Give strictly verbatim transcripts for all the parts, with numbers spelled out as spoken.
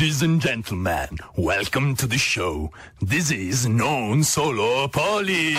Ladies and gentlemen, welcome to the show. This is Non Solo Poli.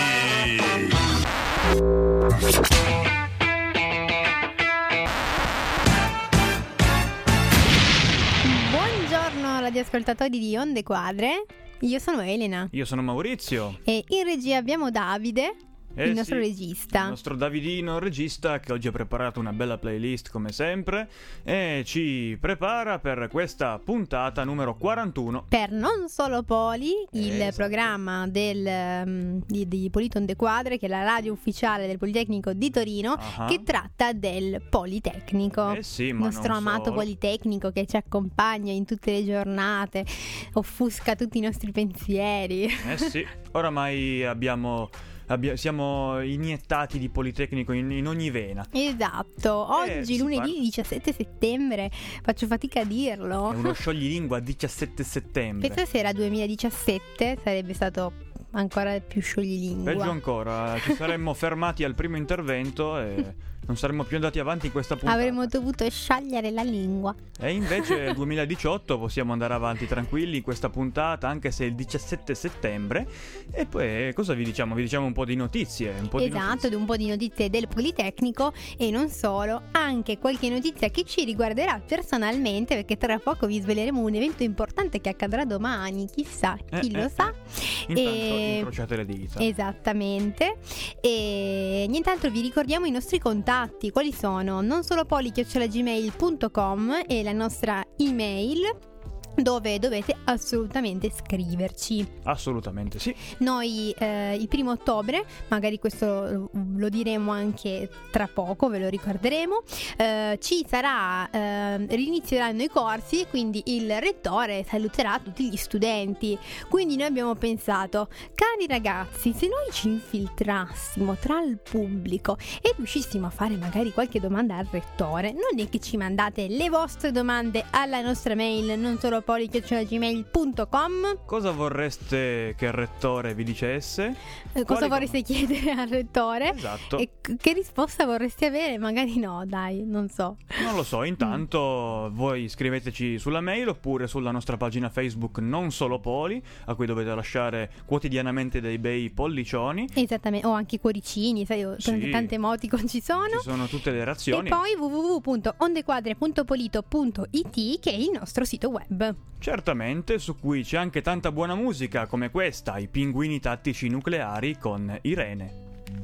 Buongiorno radioascoltatori di Onde Quadre. Io sono Elena. Io sono Maurizio. E in regia abbiamo Davide. Eh il nostro sì, regista. Il nostro Davidino regista, che oggi ha preparato una bella playlist come sempre e ci prepara per questa puntata numero quarantuno per Non Solo Poli, il esatto. programma del, um, di, di Polito Onde Quadre, che è la radio ufficiale del Politecnico di Torino, uh-huh. che tratta del Politecnico. Eh sì, il ma nostro non amato solo. Politecnico che ci accompagna in tutte le giornate, offusca tutti i nostri pensieri. Eh sì, oramai abbiamo... Abbia- siamo iniettati di Politecnico in, in ogni vena. Esatto, oggi Eh, lunedì parla- diciassette settembre, faccio fatica a dirlo. È uno scioglilingua diciassette settembre. Penso se era duemiladiciassette sarebbe stato ancora più scioglilingua. Peggio ancora, ci saremmo fermati al primo intervento e non saremmo più andati avanti in questa puntata. Avremmo dovuto sciogliere la lingua. E invece nel duemiladiciotto possiamo andare avanti tranquilli in questa puntata, anche se è il diciassette settembre. E poi cosa vi diciamo? Vi diciamo un po' di notizie, un po' di Esatto, notizie. di un po' di notizie del Politecnico e non solo, anche qualche notizia che ci riguarderà personalmente, perché tra poco vi sveleremo un evento importante che accadrà domani, chissà, chi Eh, lo eh, sa. Intanto E- incrociate le dita. Esattamente. E nient'altro, vi ricordiamo i nostri contatti. Quali sono? Non solo poli chiocciola gmail punto com e la nostra email, dove dovete assolutamente scriverci. Assolutamente sì. Noi eh, il primo ottobre, magari questo lo, lo diremo anche tra poco, ve lo ricorderemo, eh, ci sarà, eh, rinizieranno i corsi, quindi il rettore saluterà tutti gli studenti. Quindi noi abbiamo pensato, cari ragazzi, se noi ci infiltrassimo tra il pubblico e riuscissimo a fare magari qualche domanda al rettore, non è che ci mandate le vostre domande alla nostra mail non solo poli chiocciola gmail punto com. Cosa vorreste che il rettore vi dicesse? Eh, cosa Quali vorreste chiedere al rettore? Esatto. E c- che risposta vorresti avere? Magari no, dai, non so. Non lo so, intanto voi scriveteci sulla mail oppure sulla nostra pagina Facebook Non Solo Poli, a cui dovete lasciare quotidianamente dei bei pollicioni. Esattamente, o anche cuoricini, sai, Sì. tante, tante emoticon ci sono. Ci sono tutte le E reazioni. poi w w w punto ondequadre punto polito punto i t, che è il nostro sito web. Certamente, su cui c'è anche tanta buona musica come questa, I Pinguini Tattici Nucleari con Irene.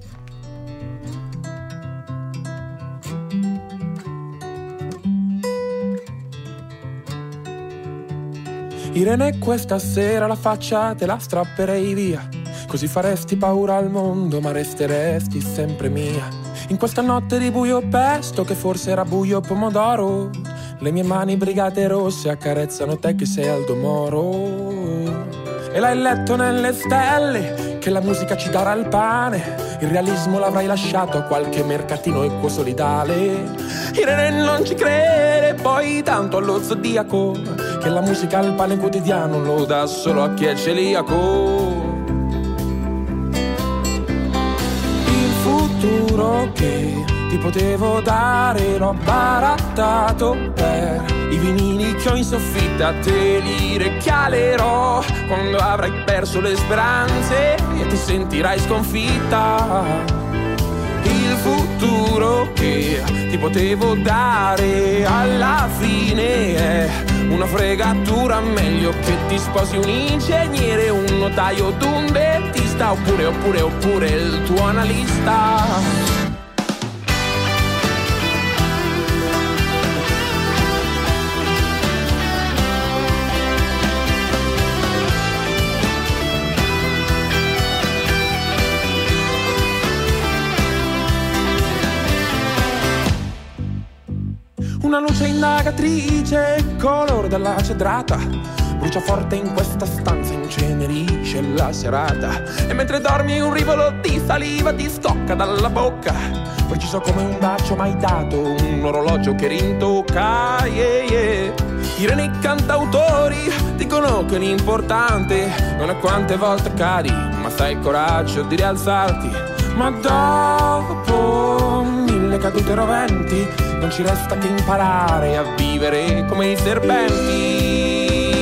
Irene, questa sera la faccia te la strapperei via, così faresti paura al mondo ma resteresti sempre mia. In questa notte di buio pesto, che forse era buio pomodoro, le mie mani brigate rosse accarezzano te che sei Aldo Moro. E l'hai letto nelle stelle che la musica ci darà il pane, il realismo l'avrai lasciato a qualche mercatino equo solidale. Irene non ci crede poi tanto allo zodiaco, che la musica al pane quotidiano lo dà solo a chi è celiaco. Il futuro che ti potevo dare l'ho barattato per i vinili che ho in soffitta, te li regalerò quando avrai perso le speranze e ti sentirai sconfitta. Il futuro che ti potevo dare alla fine è una fregatura, meglio che ti sposi un ingegnere, un notaio o un dentista, oppure, oppure, oppure il tuo analista. Una luce indagatrice, colore della cedrata, brucia forte in questa stanza, incenerisce la serata. E mentre dormi un rivolo di saliva ti scocca dalla bocca, preciso come un bacio mai dato, un orologio che rintocca, yeah, yeah. Irene, i cantautori dicono che l'importante non è quante volte cadi, ma sai il coraggio di rialzarti. Ma dopo mille cadute roventi non ci resta che imparare a vivere come i serpenti.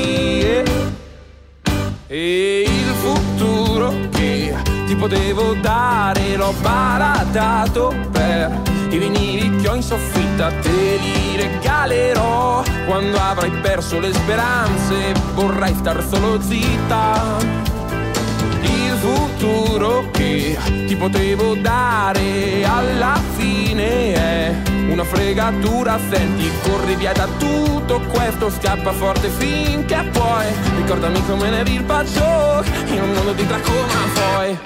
E il futuro che ti potevo dare l'ho baratato per i vinili che ho in soffitta, te li regalerò quando avrai perso le speranze, vorrai star solo zitta. Il futuro che ti potevo dare alla fine è una fregatura, senti, corri via da tutto questo, scappa forte finché puoi, ricordami come ne eri il bacio in un mondo di glaucoma poi.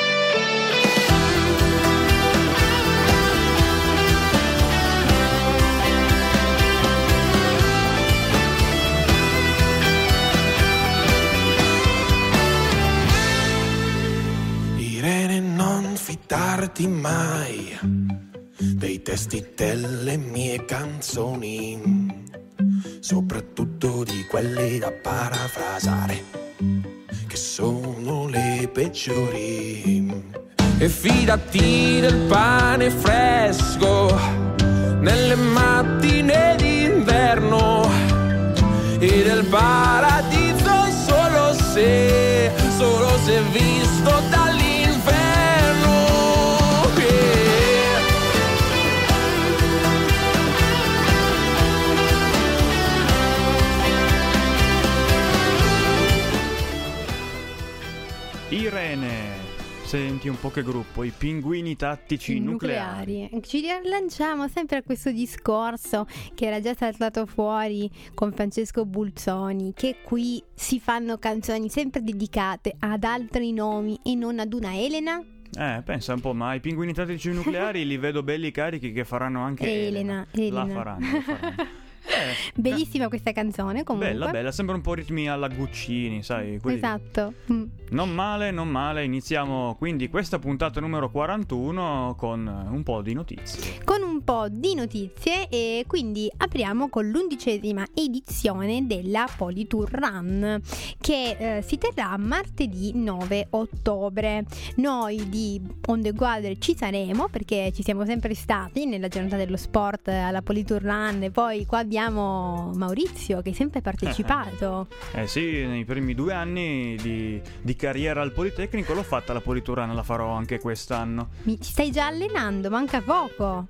Irene, non fidarti mai dei testi delle mie canzoni, soprattutto di quelle da parafrasare, che sono le peggiori. E fidati del pane fresco nelle mattine d'inverno e del paradiso solo se, solo se visto dall'inferno. Irene, senti un po' che gruppo, i pinguini tattici nucleari. nucleari. Ci rilanciamo sempre a questo discorso che era già saltato fuori con Francesco Bulzoni, che qui si fanno canzoni sempre dedicate ad altri nomi e non ad una Elena. Eh, pensa un po', ma i pinguini tattici nucleari li vedo belli carichi che faranno anche Elena. Elena. La faranno, la faranno. Eh, Bellissima questa canzone comunque. Bella, bella, sembra un po' ritmi alla Guccini, sai? Quelli... Esatto. Mm. Non male, non male. Iniziamo quindi questa puntata numero quarantuno con un po' di notizie. Con un po' di notizie e quindi apriamo con l'undicesima edizione della Politour Run che eh, si terrà martedì nove ottobre. Noi di Onde Quadre ci saremo perché ci siamo sempre stati nella giornata dello sport alla Politour Run e poi qua abbiamo Maurizio che è sempre partecipato. Eh sì, nei primi due anni di, di carriera al Politecnico l'ho fatta la Politour Run, la farò anche quest'anno. Mi ti stai già allenando, manca poco.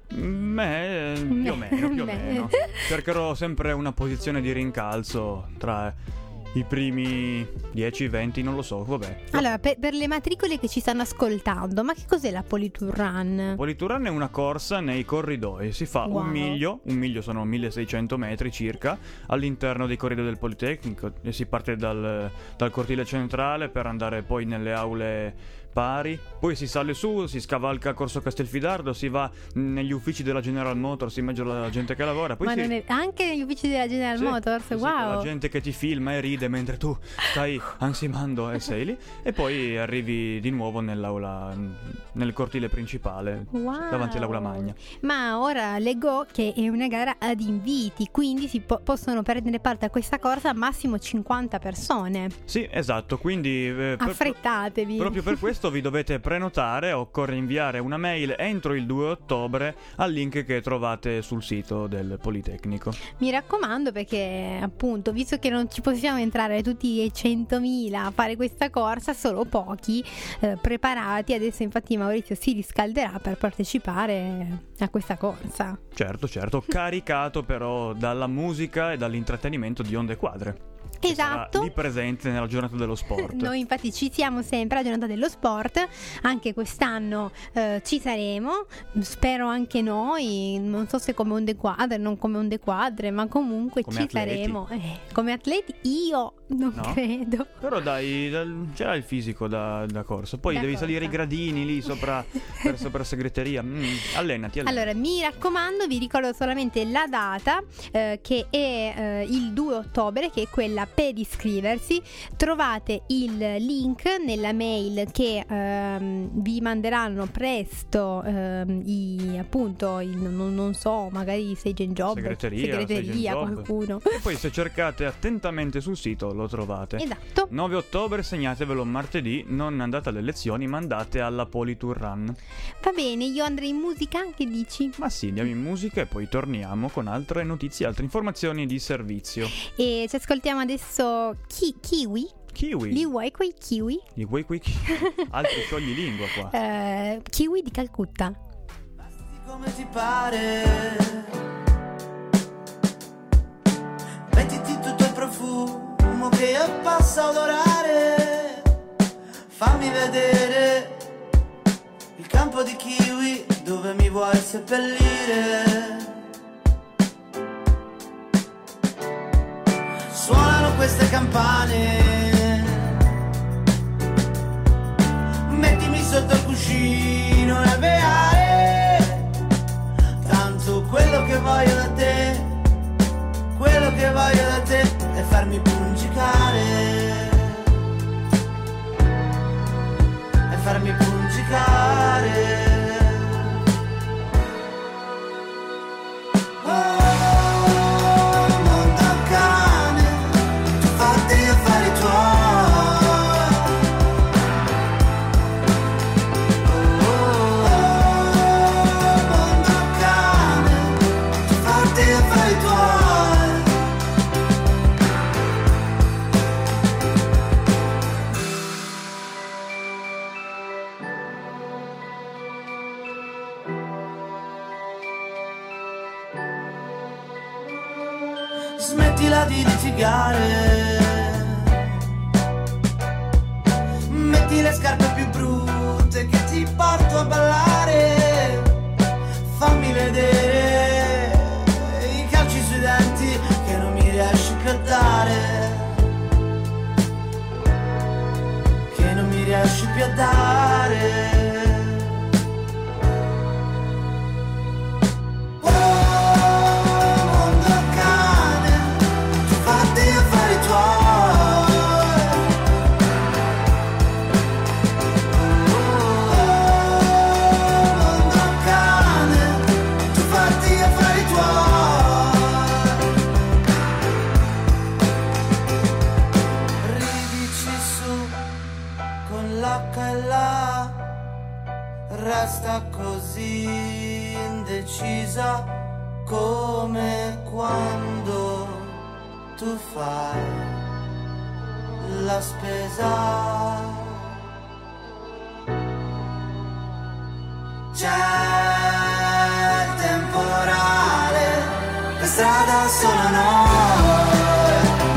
Beh, più o meno, più o meno. Cercherò sempre una posizione di rincalzo tra i primi dieci venti, non lo so, vabbè. Allora, per, per le matricole che ci stanno ascoltando, ma che cos'è la Politour Run? Politour Run è una corsa nei corridoi, si fa Wow. un miglio, un miglio sono milleseicento metri circa, all'interno dei corridoi del Politecnico e si parte dal, dal cortile centrale per andare poi nelle aule pari, poi si sale su, si scavalca Corso Castelfidardo, si va negli uffici della General Motors in mezzo alla gente che lavora, poi Ma si... non è... anche negli uffici della General Sì, Motors, sì, sì, wow. la gente che ti filma e ride mentre tu stai ansimando e sei lì e poi arrivi di nuovo nell'aula, nel cortile principale, Wow. davanti all'aula magna. Ma ora leggo che è una gara ad inviti, quindi si po- possono prendere parte a questa corsa massimo cinquanta persone. Sì, esatto, quindi eh, per- Affrettatevi. proprio per questo vi dovete prenotare, occorre inviare una mail entro il due ottobre al link che trovate sul sito del Politecnico. Mi raccomando perché appunto, visto che non ci possiamo entrare tutti i centomila a fare questa corsa, solo pochi eh, preparati. Adesso infatti Maurizio si riscalderà per partecipare a questa corsa. Certo, certo, caricato però dalla musica e dall'intrattenimento di Onde Quadre. Che sarà Esatto. lì presente nella giornata dello sport. Noi infatti ci siamo sempre alla giornata dello sport, anche quest'anno eh, ci saremo, spero anche noi, non so se come Onde Quadre, non come Onde Quadre, ma comunque Come ci atleti. saremo. Eh, come atleti io non No? credo. Però dai, dal- c'era il fisico da, da corsa. Poi Da devi corsa. salire i gradini lì sopra per sopra segreteria. Mm, allenati, allenati. Allora, mi raccomando, vi ricordo solamente la data eh, che è eh, il due ottobre, che è quella per iscriversi. Trovate il link nella mail che ehm, vi manderanno presto ehm, i, appunto, i, non, non so, magari Stage and Job, Segreteria, segreteria, Stage and Job. qualcuno. E poi se cercate attentamente sul sito lo trovate. Esatto. nove ottobre, segnatevelo martedì, non andate alle lezioni, ma andate alla Politour Run. Va bene, io andrei in musica, che dici? Ma sì, andiamo in musica e poi torniamo con altre notizie, altre informazioni di servizio. E ci ascoltiamo adesso Ki- Kiwi Kiwi. Li vuoi quei kiwi? Li vuoi quei kiwi? Altri sciogli lingua qua. Eh, kiwi di Calcutta. Come ti pare, mettiti tutto il profumo che io posso odorare, fammi vedere il campo di kiwi dove mi vuoi seppellire. Suonano queste campane, mettimi sotto il cuscino e alveare, tanto quello che voglio da te, quello che voglio da te è farmi pungicare, è farmi pungicare. Smettila di litigare, metti le scarpe più brutte che ti porto a ballare, fammi vedere i calci sui denti che non mi riesci più a dare, che non mi riesci più a dare. Resta così indecisa come quando tu fai la spesa. C'è il temporale, per strada solo noi,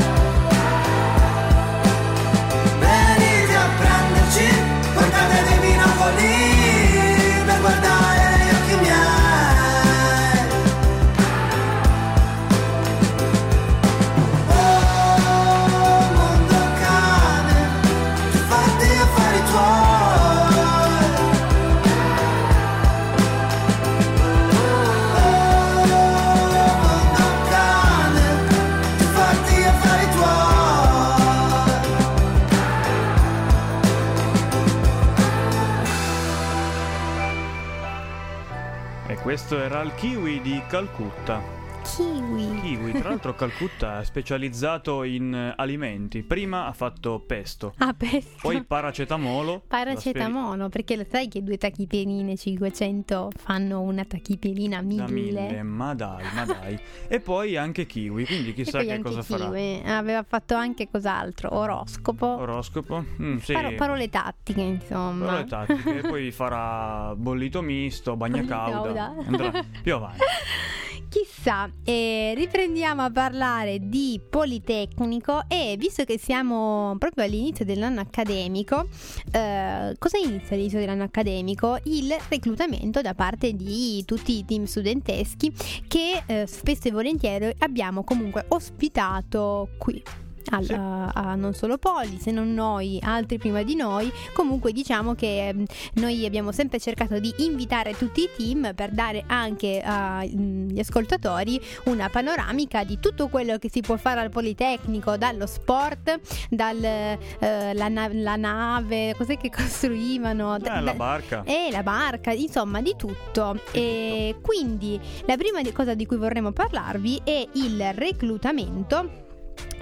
venite a prenderci, portate dei binocoli per guardare negli occhi miei. Oh, mondo cane, tu fatti gli affari tuoi. Oh, mondo cane, tu fatti gli affari tuoi. E questo era il Kiwi di Calcutta. Kiwi. Kiwi, tra l'altro Calcutta è specializzato in eh, alimenti. Prima ha fatto pesto, Ah, pesto. poi paracetamolo. Paracetamolo, perché lo sai che due tachipirine cinquecento fanno una tachipirina Da mille. mille, ma dai, ma dai. E poi anche kiwi, quindi E chissà poi che anche cosa farà. kiwi. Aveva fatto anche cos'altro? Oroscopo. Oroscopo? Mm, sì. Paro- parole tattiche, insomma. Parole tattiche. Poi farà bollito misto, bagna Bagna cauda. cauda. Andrà più avanti. Chissà, e riprendiamo a parlare di Politecnico e visto che siamo proprio all'inizio dell'anno accademico, eh, cosa inizia all'inizio dell'anno accademico? Il reclutamento da parte di tutti i team studenteschi che eh, spesso e volentieri abbiamo comunque ospitato qui. Al, Sì. a, a non solo Poli, se non noi, altri prima di noi. Comunque diciamo che eh, noi abbiamo sempre cercato di invitare tutti i team per dare anche agli ascoltatori una panoramica di tutto quello che si può fare al Politecnico, dallo sport, dalla eh, la, na- la nave, cos'è che costruivano, Eh, la barca. e la barca, insomma di tutto. E quindi la prima di- cosa di cui vorremmo parlarvi è il reclutamento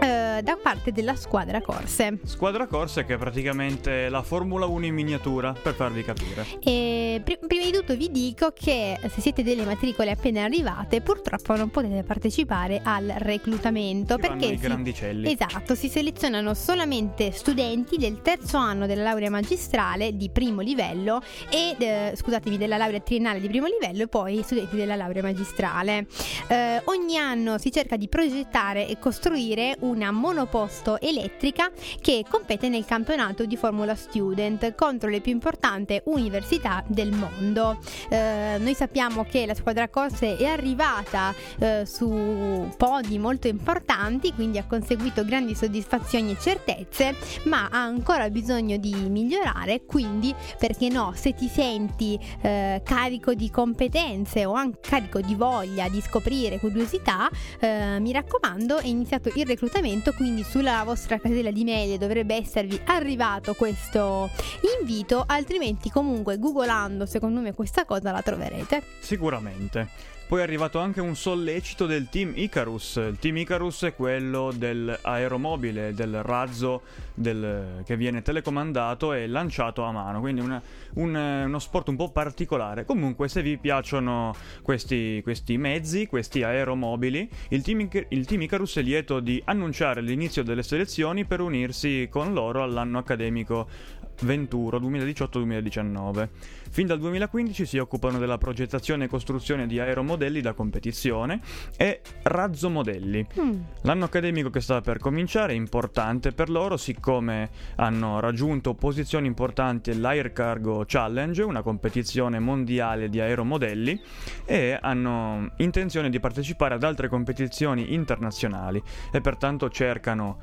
eh, da parte della squadra corse. Squadra corse che è praticamente la Formula uno in miniatura, per farvi capire. E pr- prima di tutto vi dico che se siete delle matricole appena arrivate, purtroppo non potete partecipare al reclutamento, Ci perché vanno i si, grandicelli. esatto, si selezionano solamente studenti del terzo anno della laurea magistrale di primo livello e eh, scusatemi della laurea triennale di primo livello, e poi studenti della laurea magistrale. Eh, ogni anno si cerca di progettare e costruire una monoposto elettrica che compete nel campionato di Formula Student contro le più importanti università del mondo. Eh, noi sappiamo che la squadra corse è arrivata eh, su podi molto importanti, quindi ha conseguito grandi soddisfazioni e certezze, ma ha ancora bisogno di migliorare. Quindi, perché no, se ti senti eh, carico di competenze o anche carico di voglia di scoprire, curiosità, eh, mi raccomando, è iniziato il reclutamento, quindi sulla vostra casella di mail dovrebbe esservi arrivato questo invito, altrimenti comunque googolando secondo me questa cosa la troverete Sicuramente. Poi è arrivato anche un sollecito del Team Icarus. Il Team Icarus è quello dell'aeromobile, del razzo del, che viene telecomandato e lanciato a mano, quindi una, un, uno sport un po' particolare. Comunque, se vi piacciono questi, questi mezzi, questi aeromobili, il team, il team Icarus è lieto di annunciare l'inizio delle selezioni per unirsi con loro all'anno accademico Venturo duemiladiciotto duemiladiciannove. Fin dal duemilaquindici si occupano della progettazione e costruzione di aeromodelli da competizione e razzomodelli. Mm. L'anno accademico che sta per cominciare è importante per loro, siccome hanno raggiunto posizioni importanti all'Air Cargo Challenge, una competizione mondiale di aeromodelli, e hanno intenzione di partecipare ad altre competizioni internazionali e pertanto cercano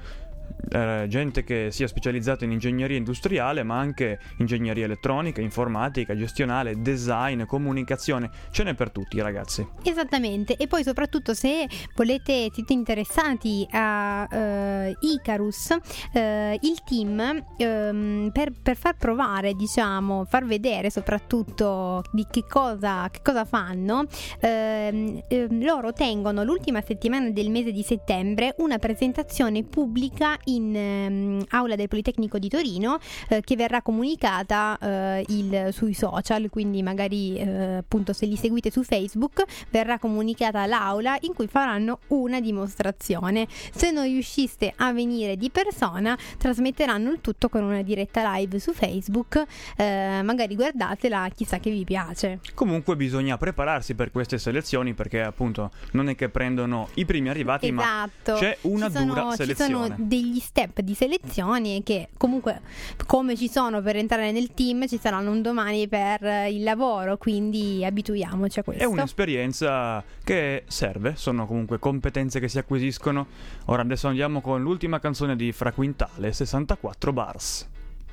Eh, gente che sia specializzata in ingegneria industriale, ma anche ingegneria elettronica, informatica, gestionale, design, comunicazione. Ce n'è per tutti, ragazzi. Esattamente. E poi soprattutto se volete, siete interessati a uh, Icarus, uh, il team um, per, per far provare, diciamo, far vedere soprattutto di che cosa, che cosa fanno, uh, uh, loro tengono l'ultima settimana del mese di settembre una presentazione pubblica in um, aula del Politecnico di Torino, uh, che verrà comunicata uh, il, sui social, quindi magari uh, appunto se li seguite su Facebook verrà comunicata l'aula in cui faranno una dimostrazione. Se non riusciste a venire di persona, trasmetteranno il tutto con una diretta live su Facebook, uh, magari guardatela, chissà che vi piace. Comunque bisogna prepararsi per queste selezioni, perché appunto non è che prendono i primi arrivati, esatto. Ma c'è una ci sono, dura selezione. Ci sono degli step di selezioni che comunque, come ci sono per entrare nel team, ci saranno un domani per il lavoro, quindi abituiamoci a questo. È un'esperienza che serve, sono comunque competenze che si acquisiscono. Ora adesso andiamo con l'ultima canzone di Fra Quintale, sessantaquattro Bars.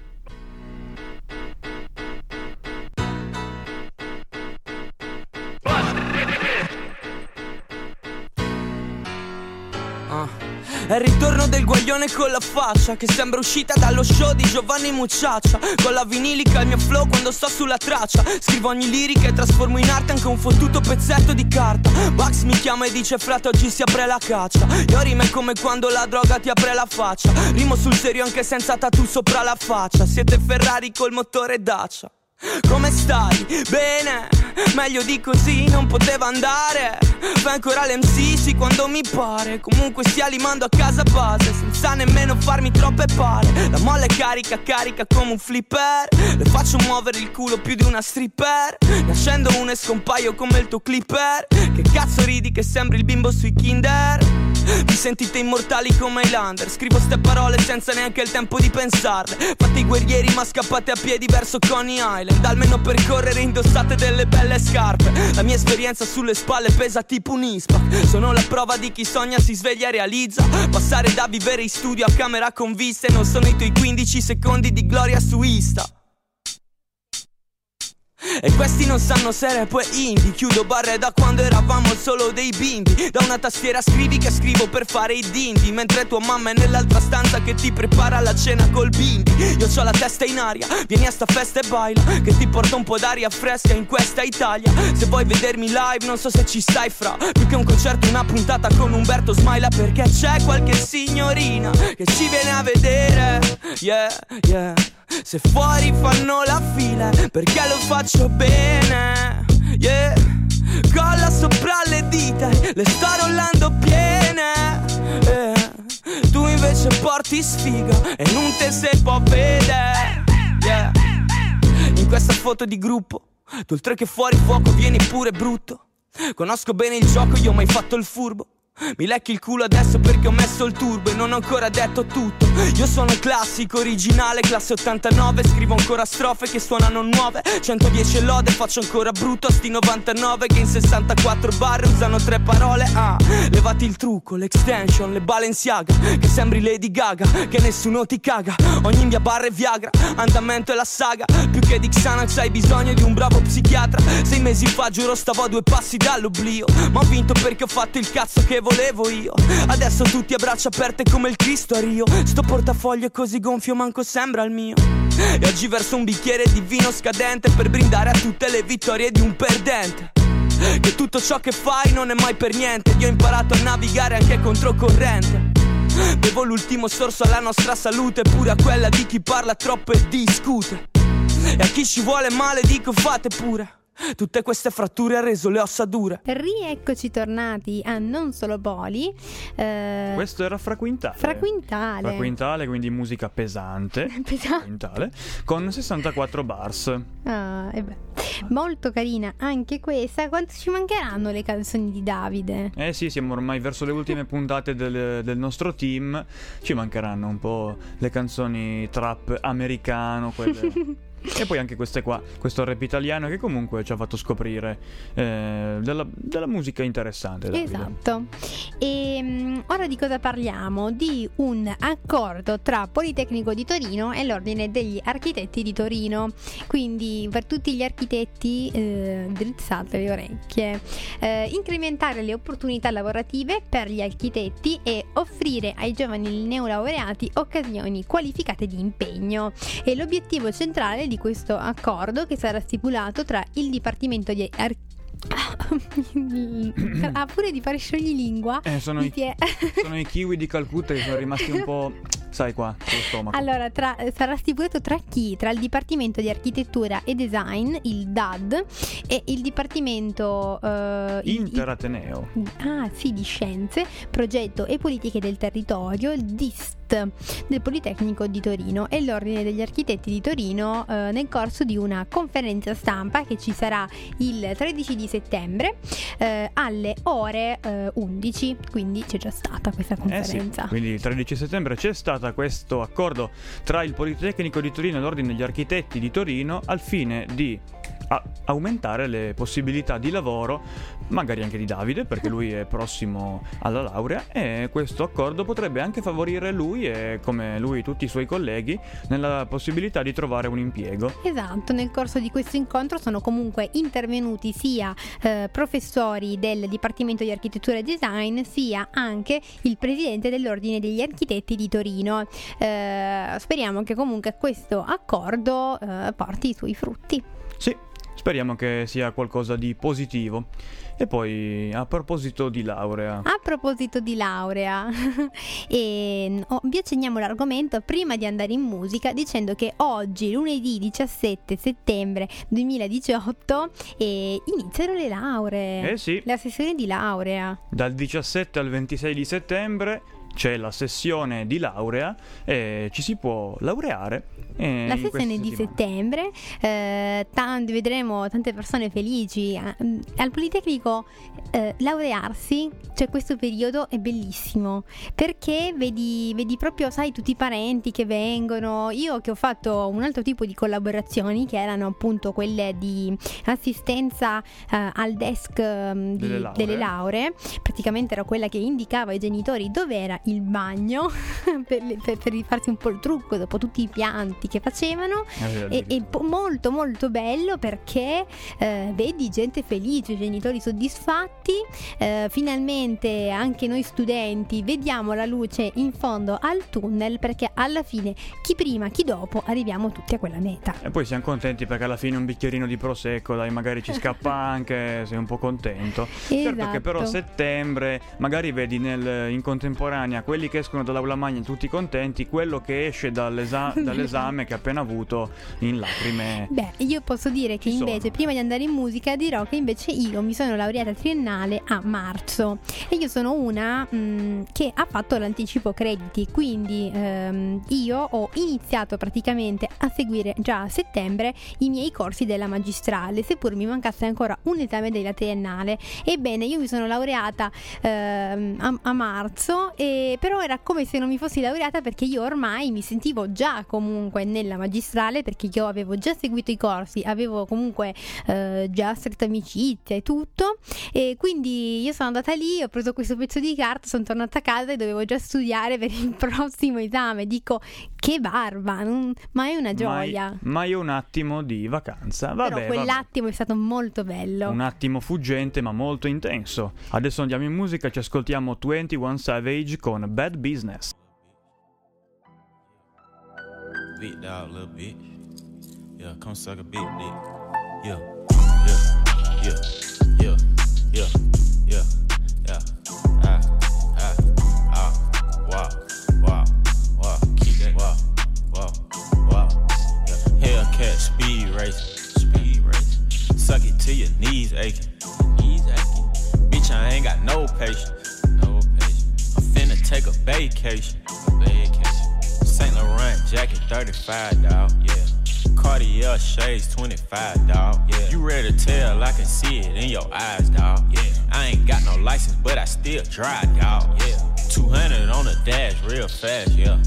È il ritorno del guaglione con la faccia che sembra uscita dallo show di Giovanni Mucciaccia. Con la vinilica il mio flow quando sto sulla traccia. Scrivo ogni lirica e trasformo in arte anche un fottuto pezzetto di carta. Bugs mi chiama e dice frate oggi si apre la caccia. Io rime come quando la droga ti apre la faccia. Rimo sul serio anche senza tattoo sopra la faccia. Siete Ferrari col motore Dacia. Come stai? Bene, meglio di così non poteva andare. Fai ancora l'M C, sì, quando mi pare. Comunque sia li mando a casa base senza nemmeno farmi troppe pare. La molla è carica, carica come un flipper. Le faccio muovere il culo più di una stripper. Nascendo uno e scompaio come il tuo clipper. Che cazzo ridi che sembri il bimbo sui Kinder? Vi sentite immortali come Highlander. Scrivo ste parole senza neanche il tempo di pensarle. Fate i guerrieri ma scappate a piedi verso Coney Island. Almeno per correre indossate delle belle scarpe. La mia esperienza sulle spalle pesa tipo un ispac. Sono la prova di chi sogna si sveglia e realizza. Passare da vivere in studio a camera con viste. Non sono i tuoi quindici secondi di gloria su Insta. E questi non sanno se rap è indie. Chiudo barre da quando eravamo solo dei bimbi. Da una tastiera scrivi che scrivo per fare i dindi, mentre tua mamma è nell'altra stanza che ti prepara la cena col bimbi. Io c'ho la testa in aria, vieni a sta festa e baila, che ti porta un po' d'aria fresca in questa Italia. Se vuoi vedermi live non so se ci stai fra, più che un concerto una puntata con Umberto Smaila, perché c'è qualche signorina che ci viene a vedere. Yeah, yeah. Se fuori fanno la fila perché lo faccio bene, yeah. Colla sopra le dita, le sto rollando piene, yeah. Tu invece porti sfiga e non te se può vedere, yeah. In questa foto di gruppo, tu oltre che fuori fuoco vieni pure brutto. Conosco bene il gioco, io ho mai fatto il furbo. Mi lecchi il culo adesso perché ho messo il turbo e non ho ancora detto tutto. Io sono classico, originale, classe ottantanove. Scrivo ancora strofe che suonano nuove, centodieci lode, faccio ancora brutto a sti novantanove che in sessantaquattro barre usano tre parole. Ah, levati il trucco, l'extension, le Balenciaga, che sembri Lady Gaga, che nessuno ti caga. Ogni mia barra è Viagra, andamento è la saga. Più che di Xanax hai bisogno di un bravo psichiatra. Sei mesi fa giuro stavo a due passi dall'oblio, ma ho vinto perché ho fatto il cazzo che volevo io. Adesso tutti a braccia aperte come il Cristo a Rio. Sto portafoglio è così gonfio manco sembra il mio. E oggi verso un bicchiere di vino scadente per brindare a tutte le vittorie di un perdente. Che tutto ciò che fai non è mai per niente. Io ho imparato a navigare anche controcorrente. Bevo l'ultimo sorso alla nostra salute, pure a quella di chi parla troppo e discute. E a chi ci vuole male dico fate pure. Tutte queste fratture ha reso le ossa dure. Rieccoci tornati a Non Solo Poli. eh, Questo era Fraquintale. Fraquintale Fraquintale, quindi musica pesante. Fraquintale, con sessantaquattro bars. Ah, e beh. Molto carina anche questa. Quanto ci mancheranno le canzoni di Davide? Eh sì, siamo ormai verso le ultime puntate del, del nostro team. Ci mancheranno un po' le canzoni trap americano, quelle... E poi anche queste qua, questo rap italiano che comunque ci ha fatto scoprire eh, della, della musica interessante, Davide. Esatto. E um, ora di cosa parliamo? Di un accordo tra Politecnico di Torino e l'Ordine degli Architetti di Torino. Quindi per tutti gli architetti eh, drizzate le orecchie. Eh, incrementare le opportunità lavorative per gli architetti e offrire ai giovani neolaureati occasioni qualificate di impegno. E l'obiettivo centrale di questo accordo, che sarà stipulato tra il Dipartimento di Ar- ah, pure di fare scioglilingua. Eh, sono, i, pie- sono i kiwi di Calcutta che sono rimasti un po', sai, qua sullo stomaco. Allora, tra, sarà stipulato tra chi? Tra il Dipartimento di Architettura e Design, il D A D, e il Dipartimento uh, Interateneo. Il, ah, sì, di Scienze, Progetto e Politiche del Territorio, il D I S T del Politecnico di Torino e l'Ordine degli Architetti di Torino, eh, nel corso di una conferenza stampa che ci sarà il tredici di settembre eh, alle ore eh, undici. Quindi c'è già stata questa conferenza. Eh sì, quindi il tredici settembre c'è stata questo accordo tra il Politecnico di Torino e l'Ordine degli Architetti di Torino al fine di a aumentare le possibilità di lavoro, magari anche di Davide, perché lui è prossimo alla laurea, e questo accordo potrebbe anche favorire lui e, come lui, tutti i suoi colleghi nella possibilità di trovare un impiego. Esatto, nel corso di questo incontro sono comunque intervenuti sia eh, professori del Dipartimento di Architettura e Design, sia anche il presidente dell'Ordine degli Architetti di Torino. Eh, speriamo che comunque questo accordo eh, porti i suoi frutti. Sì, speriamo che sia qualcosa di positivo. E poi, a proposito di laurea A proposito di laurea e, oh, vi accenniamo l'argomento prima di andare in musica dicendo che oggi, lunedì diciassette settembre duemiladiciotto, eh, iniziano le lauree. Eh sì, La sessione di laurea. dal diciassette al ventisei di settembre c'è la sessione di laurea e ci si può laureare. Eh, la sessione di settembre, eh, tanti, vedremo tante persone felici. Al Politecnico eh, laurearsi, cioè questo periodo è bellissimo, perché vedi, vedi proprio, sai, tutti i parenti che vengono. Io che ho fatto un altro tipo di collaborazioni, che erano appunto quelle di assistenza eh, al desk um, di, delle, lauree. delle lauree, praticamente ero quella che indicava ai genitori dove era il bagno per, per, per rifarsi un po' il trucco dopo tutti i pianti che facevano. E, e po- molto molto bello perché eh, vedi gente felice, genitori soddisfatti, eh, finalmente anche noi studenti vediamo la luce in fondo al tunnel, perché alla fine chi prima chi dopo arriviamo tutti a quella meta. E poi siamo contenti perché alla fine un bicchierino di prosecco, dai, magari ci scappa anche, sei un po' contento. Esatto. Certo che però a settembre magari vedi nel, in contemporanea quelli che escono dall'aula magna tutti contenti, quello che esce dall'esa- dall'esame che ha appena avuto in lacrime. Beh, io posso dire che Ci invece sono. prima di andare in musica dirò che invece io mi sono laureata triennale a marzo e io sono una mh, che ha fatto l'anticipo crediti, quindi ehm, io ho iniziato praticamente a seguire già a settembre i miei corsi della magistrale, seppur mi mancasse ancora un esame della triennale. Ebbene, io mi sono laureata ehm, a, a marzo, e però era come se non mi fossi laureata, perché io ormai mi sentivo già comunque nella magistrale, perché io avevo già seguito i corsi, avevo comunque eh, già stretto amicizia e tutto, e quindi io sono andata lì, ho preso questo pezzo di carta, sono tornata a casa e dovevo già studiare per il prossimo esame. Dico, che barba, non, ma è una gioia. Mai, mai un attimo di vacanza. Vabbè, però quell'attimo vabbè. è stato molto bello. Un attimo fuggente ma molto intenso. Adesso andiamo in musica, ci ascoltiamo ventuno Savage con Bad Business. Big dog, little bitch. Yeah, come suck a big dick. Yeah, yeah, yeah, yeah, yeah, yeah, yeah. Ah, ah, ah, wow, wow, wow. Keep that, wow, wow, wow. Yeah. Hellcat speed race, speed race. Suck it till your knees aching, knees aching. Bitch, I ain't got no patience, no patience. I'm finna take a vacation, a vacation. Saint Laurent jacket thirty-five, dawg, yeah. Cartier shades twenty-five, dawg, yeah. You ready to tell, I can see it in your eyes, dawg, yeah. I ain't got no license, but I still drive, dawg, yeah. two hundred on the dash, real fast, yeah.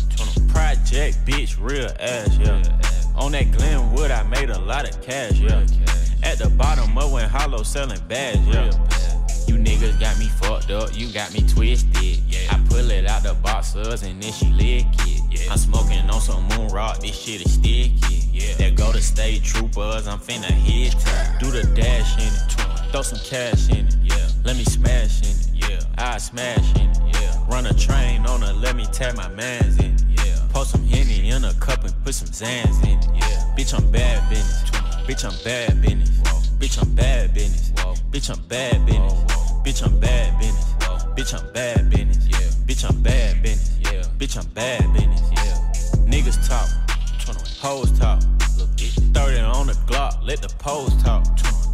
Project, bitch, real ass, yeah. On that Glenwood, I made a lot of cash, yeah. At the bottom of when Hollow selling bags, yeah. You niggas got me fucked up, you got me twisted, yeah. I pull it out the boxers and then she lick it, yeah. I'm smoking on some moon rock, this shit is sticky, yeah. There go the state troopers, I'm finna hit it. Do the dash in it, throw some cash in it, yeah. Let me smash in it, yeah. I smash in it, yeah. Run a train on her, let me tag my mans in it, yeah. Pour some Henny in a cup and put some Zans in it, yeah. Bitch, I'm bad business, bitch, I'm bad business, bitch, I'm bad business, bitch, I'm bad business. Bitch, I'm bad business. Whoa. Bitch, I'm bad business. Yeah. Bitch, I'm bad business. Yeah. Bitch, I'm bad business. Yeah. Niggas talk. Hoes talk. thirty on the Glock. Let the pose talk.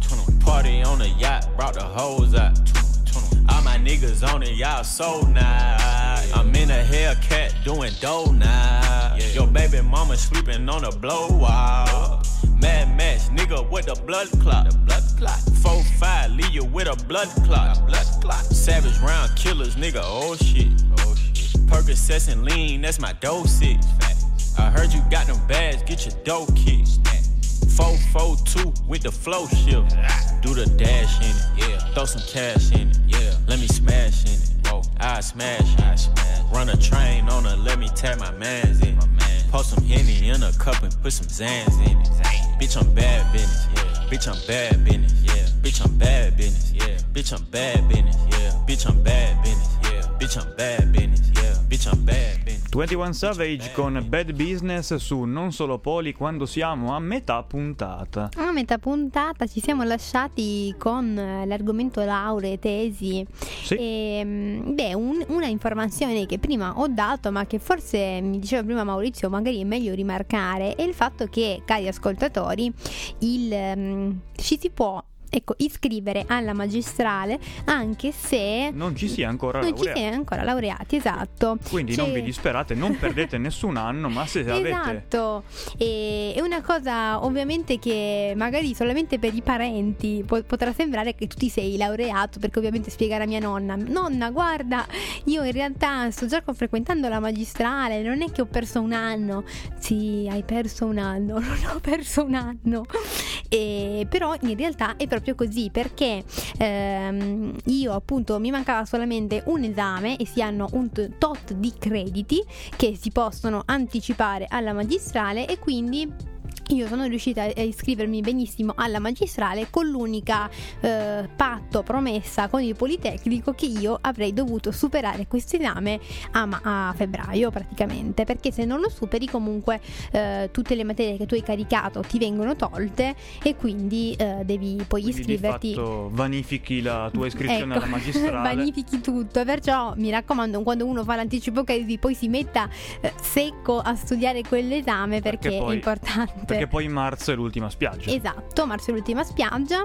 Party on the yacht. Brought the hoes out. All my niggas on it. Y'all so nice. I'm in a Hellcat doing dough now. Yeah. Your baby mama sleeping on a blow wall. Mad Max, nigga with the blood clot. The blood clot. four five, leave you with a blood clot. Blood clot. Savage round killers, nigga, oh shit. Oh shit. Percocets and lean, that's my dosage. I heard you got them bags, get your dough kicked. four four two with the flow shift. Do the dash in it, yeah. Throw some cash in it, yeah. Let me smash in it, whoa. I smash it, I smash. Run a train on her, let me tag my mans in it. Pour some Henny in a cup and put some Zans in it. Bitch, I'm bad business, yeah. Bitch, I'm bad business, yeah. Bitch, I'm bad business, yeah. Bitch, I'm bad business, yeah. Bitch, I'm bad business, yeah. Bitch, I'm bad business, yeah. Bitch, I'm bad business. ventuno Savage con Bad Business su Non Solo Poli, quando siamo a metà puntata. A metà puntata ci siamo lasciati con l'argomento lauree, tesi. Sì. E, beh, un, una informazione che prima ho dato, ma che forse mi diceva prima Maurizio, magari è meglio rimarcare, è il fatto che, cari ascoltatori, il, um, ci si può ecco iscrivere alla magistrale anche se non ci sia ancora non laureati. ci sia ancora laureati, esatto. Quindi C'è... non vi disperate, non perdete nessun anno, ma se avete esatto. E, è una cosa ovviamente che magari solamente per i parenti po- potrà sembrare che tu ti sei laureato, perché ovviamente spiegare a mia nonna: nonna, guarda, io in realtà sto già frequentando la magistrale, non è che ho perso un anno. Sì, hai perso un anno. Non ho perso un anno. E, però in realtà è proprio così, perché ehm, io appunto mi mancava solamente un esame e si hanno un tot di crediti che si possono anticipare alla magistrale, e quindi io sono riuscita a iscrivermi benissimo alla magistrale con l'unica eh, patto, promessa con il Politecnico che io avrei dovuto superare questo esame a, ma- a febbraio praticamente, perché se non lo superi comunque eh, tutte le materie che tu hai caricato ti vengono tolte, e quindi eh, devi poi Quindi iscriverti. di fatto vanifichi la tua iscrizione Ecco, alla magistrale. vanifichi tutto, perciò mi raccomando, quando uno fa l'anticipo crediti poi si metta eh, secco a studiare quell'esame, perché, Perché poi- è importante. Perché poi marzo è l'ultima spiaggia. Esatto, marzo è l'ultima spiaggia,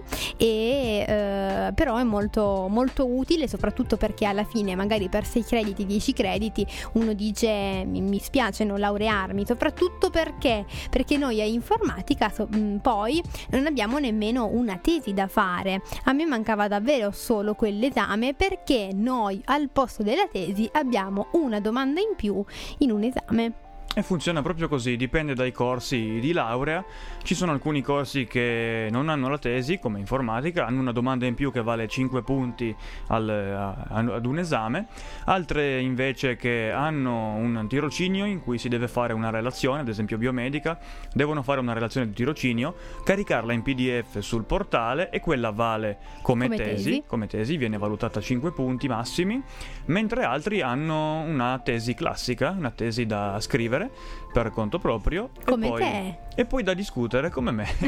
e eh, però è molto, molto utile, soprattutto perché alla fine magari per sei crediti, dieci crediti uno dice mi, mi spiace non laurearmi, soprattutto perché perché noi a informatica so, mh, poi non abbiamo nemmeno una tesi da fare. A me mancava davvero solo quell'esame, perché noi al posto della tesi abbiamo una domanda in più in un esame. E funziona proprio così, dipende dai corsi di laurea. Ci sono alcuni corsi che non hanno la tesi, come informatica, hanno una domanda in più che vale cinque punti al, a, ad un esame, altre invece che hanno un tirocinio in cui si deve fare una relazione, ad esempio biomedica, devono fare una relazione di tirocinio, caricarla in P D F sul portale, e quella vale come, Come tesi, tesi. come tesi, viene valutata a cinque punti massimi, mentre altri hanno una tesi classica, una tesi da scrivere per conto proprio, Come e poi, te. e poi da discutere come me. Sì.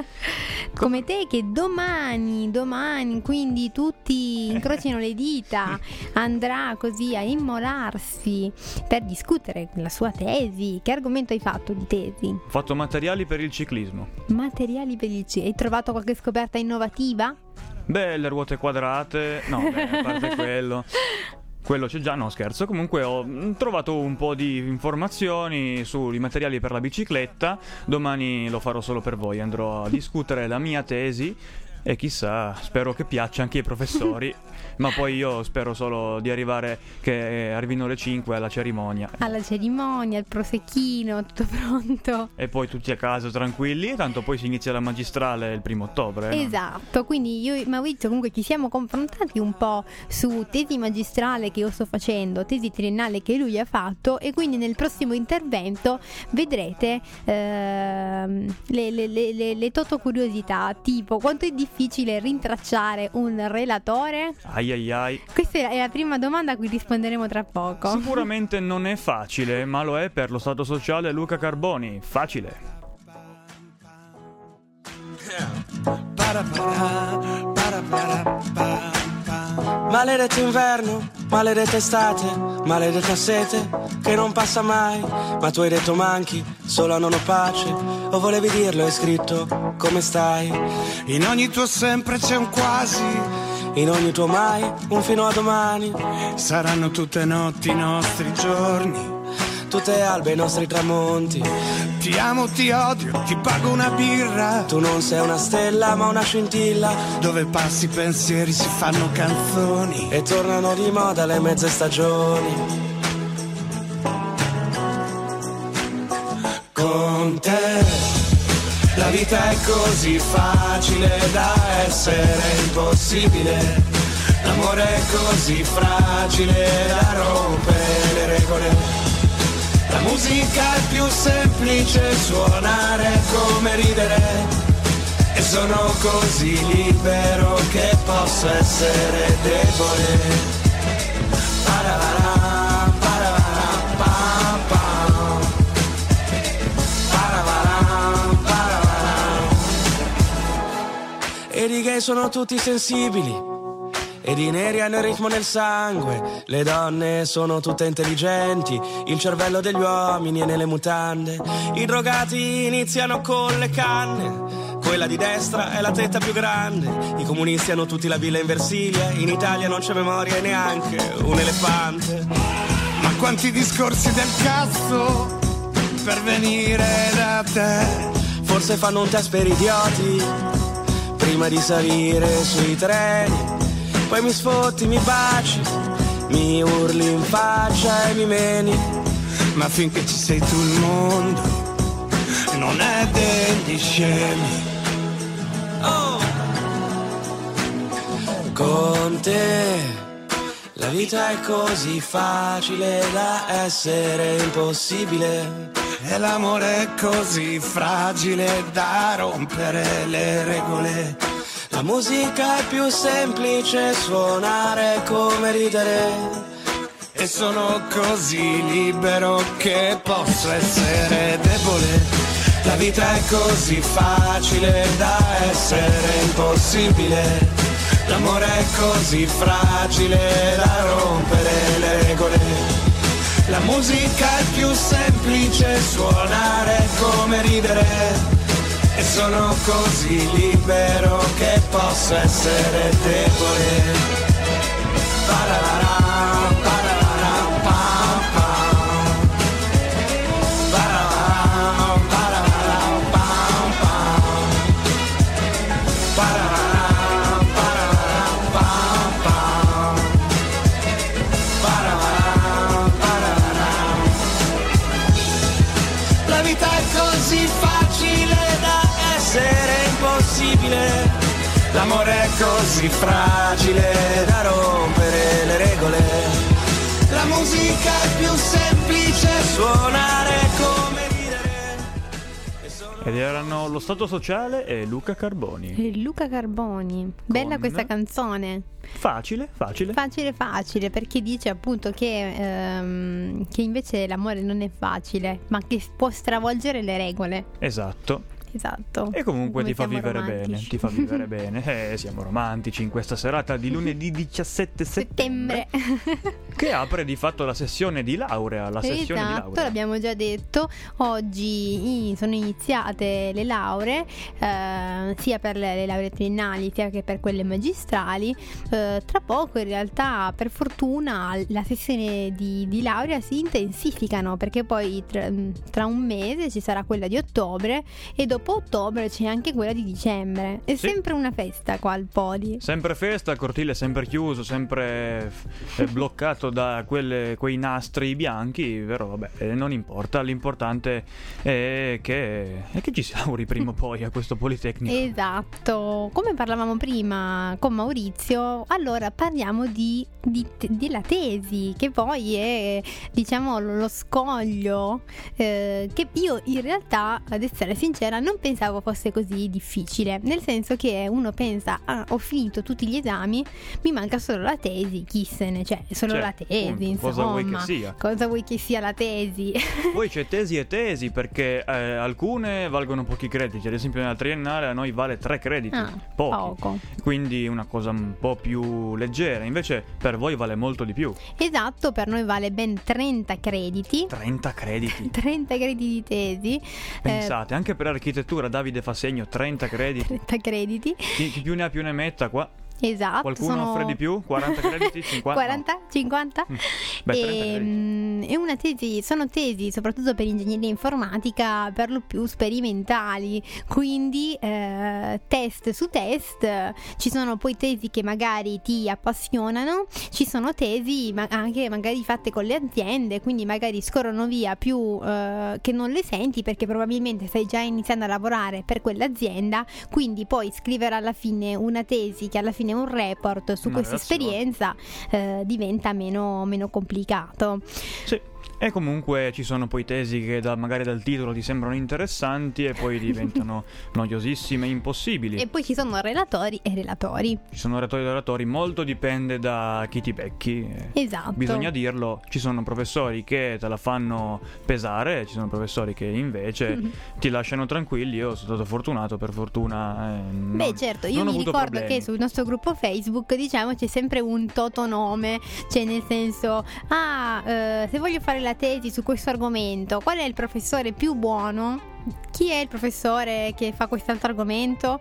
Come te, che domani, domani, quindi tutti incrocino le dita, andrà così a immolarsi per discutere la sua tesi. Che argomento hai fatto di tesi? Ho fatto materiali per il ciclismo. Materiali per il C. Hai trovato qualche scoperta innovativa? Beh, le ruote quadrate, no, beh, a parte quello. Quello c'è già, no scherzo. Comunque ho mm, trovato un po' di informazioni sui materiali per la bicicletta. Domani lo farò solo per voi, andrò a discutere la mia tesi, e chissà, spero che piaccia anche ai professori. Ma poi io spero solo di arrivare, che arrivino le cinque alla cerimonia, Alla cerimonia, il prosecchino, tutto pronto. e poi tutti a casa tranquilli, e tanto poi si inizia la magistrale il primo ottobre, no? Esatto, quindi io e Maurizio comunque ci siamo confrontati un po' su tesi magistrale che io sto facendo, tesi triennale che lui ha fatto, e quindi nel prossimo intervento vedrete ehm, le, le, le, le, le toto curiosità, tipo quanto è difficile rintracciare un relatore. Ai ai ai. Questa è la, è la prima domanda a cui risponderemo tra poco. Sicuramente non è facile, ma lo è per lo Stato Sociale Luca Carboni. Facile. Maledetto inverno, maledetta estate, maledetta sete che non passa mai. Ma tu hai detto manchi, solo a non ho pace. O volevi dirlo, hai scritto, come stai? In ogni tuo sempre c'è un quasi, In ogni tuo mai, un fino a domani. saranno tutte notti i nostri giorni. Tutte albe i nostri tramonti. Ti amo, ti odio, ti pago una birra. Tu non sei una stella ma una scintilla. Dove passi i pensieri si fanno canzoni. E tornano di moda le mezze stagioni. Con te la vita è così facile da essere impossibile. L'amore è così fragile da rompere le regole. La musica è più semplice, suonare è come ridere. E sono così libero che posso essere debole. Paravarà, paravarà, pam, pam. Paravarà, paravarà. Ed i gay sono tutti sensibili. Ed i neri hanno il ritmo nel sangue. Le donne sono tutte intelligenti. Il cervello degli uomini è nelle mutande. I drogati iniziano con le canne. Quella di destra è la tetta più grande. I comunisti hanno tutti la villa in Versilia. In Italia non c'è memoria e neanche un elefante. Ma quanti discorsi del cazzo per venire da te. Forse fanno un test per idioti prima di salire sui treni. Poi mi sfotti, mi baci, mi urli in faccia e mi meni. Ma finché ci sei tu il mondo non è degli scemi. con te. La vita è così facile da essere impossibile, e l'amore è così fragile da rompere le regole. La musica è più semplice, suonare come ridere, e sono così libero che posso essere debole. La vita è così facile da essere impossibile, l'amore è così fragile da rompere le regole. La musica è più semplice, suonare come ridere, e sono così libero che posso essere debole. Pararara, pararara, pam, pam. Pararara, pararara, pam, pam. Pararara. L'amore è così fragile da rompere le regole. La musica è più semplice, suonare come ridere. Ed erano Lo Stato Sociale e Luca Carboni. E Luca Carboni, bella Con... questa canzone. Facile, facile. Facile, facile, perché dice appunto che, ehm, che invece l'amore non è facile, ma che può stravolgere le regole. Esatto. Esatto. E comunque Come ti fa vivere romantici. bene, ti fa vivere bene. Eh, siamo romantici in questa serata di lunedì diciassette settembre, settembre. che apre di fatto la sessione di laurea, la sessione Esatto, di laurea. l'abbiamo già detto. Oggi sono iniziate le lauree, eh, sia per le, le lauree triennali sia che per quelle magistrali. Eh, tra poco, in realtà, per fortuna, la sessione di, di laurea si intensificano, perché poi tra, tra un mese ci sarà quella di ottobre e dopo ottobre c'è anche quella di dicembre. È Sì. sempre una festa qua al Poli. Sempre festa, il cortile è sempre chiuso, sempre f- è bloccato da quelle, quei nastri bianchi, però vabbè, eh, non importa, l'importante è che, è che ci si lauri prima o poi a questo Politecnico. Esatto, come parlavamo prima con Maurizio, allora parliamo di, di della tesi, che poi è, diciamo, lo scoglio, eh, che io in realtà, ad essere sincera, non pensavo fosse così difficile, nel senso che uno pensa, ah, ho finito tutti gli esami, mi manca solo la tesi, chi se ne, cioè solo Cioè, la tesi, appunto, insomma, cosa vuoi che sia? cosa vuoi che sia la tesi? Poi c'è tesi e tesi, perché eh, alcune valgono pochi crediti, ad esempio nella triennale a noi vale tre crediti, Ah, pochi, poco. quindi una cosa un po' più leggera, invece per voi vale molto di più. Esatto, per noi vale ben trenta crediti. trenta crediti. trenta crediti di tesi. Pensate, anche per architettura Davide fa segno, trenta crediti. trenta crediti. Chi, chi più ne ha più ne metta qua. Esatto. Qualcuno sono offre di più? quaranta crediti? cinquanta? quaranta? cinquanta? Beh, trenta e, crediti. mm, è una tesi, sono tesi soprattutto per ingegneria informatica per lo più sperimentali, quindi eh, test su test. Ci sono poi tesi che magari ti appassionano, ci sono tesi ma anche magari fatte con le aziende, quindi magari scorrono via più eh, che non le senti, perché probabilmente stai già iniziando a lavorare per quell'azienda, quindi poi scrivere alla fine una tesi che alla fine è un report su Una questa relazione. esperienza eh, diventa meno, meno complicato. Sì. E comunque ci sono poi tesi che da, magari dal titolo ti sembrano interessanti e poi diventano noiosissime e impossibili. E poi ci sono relatori e relatori. Ci sono oratori e oratori, molto dipende da chi ti becchi. eh. Esatto. Bisogna dirlo, ci sono professori che te la fanno pesare, ci sono professori che invece ti lasciano tranquilli. Io sono stato fortunato, per fortuna. eh, non- Beh, certo, io non ho mi avuto ricordo problemi. che sul nostro gruppo Facebook, diciamo, c'è sempre un totonome, cioè nel senso, ah, eh, se voglio fare la tesi su questo argomento, qual è il professore più buono? Chi è il professore che fa quest'altro argomento?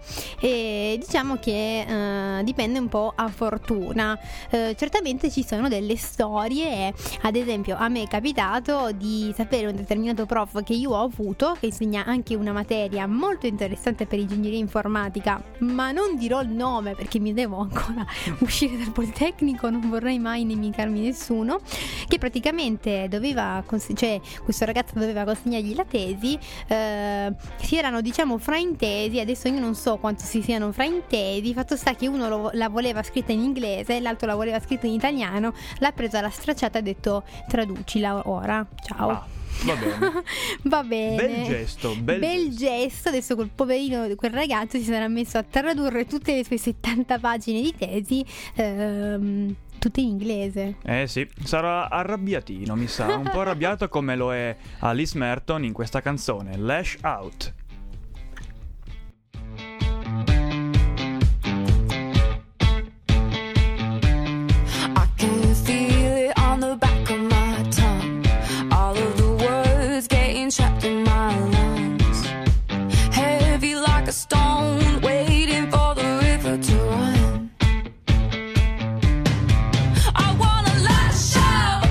E diciamo che eh, dipende un po' a fortuna. Eh, certamente ci sono delle storie, ad esempio a me è capitato di sapere un determinato prof che io ho avuto, che insegna anche una materia molto interessante per ingegneria informatica, ma non dirò il nome perché mi devo ancora uscire dal Politecnico, non vorrei mai nemicarmi nessuno, che praticamente doveva cons- cioè questo ragazzo doveva consegnargli la tesi, eh, eh, si erano diciamo fraintesi. Adesso io non so quanto si siano fraintesi. Fatto sta che uno lo, la voleva scritta in inglese, l'altro la voleva scritta in italiano, l'ha presa la stracciata e ha detto traducila ora, ciao. Ah, va bene. Va bene. Bel gesto, bel, bel gesto. gesto. Adesso quel poverino, quel ragazzo si sarà messo a tradurre tutte le sue settanta pagine di tesi, ehm, tutte in inglese. Eh sì, sarà arrabbiatino, mi sa, un po' arrabbiato come lo è Alice Merton in questa canzone, Lash Out. I can feel it on the back of my tongue. All of the words getting trapped in my lungs. Heavy like a stone, waiting for the river to run. I wanna lash out.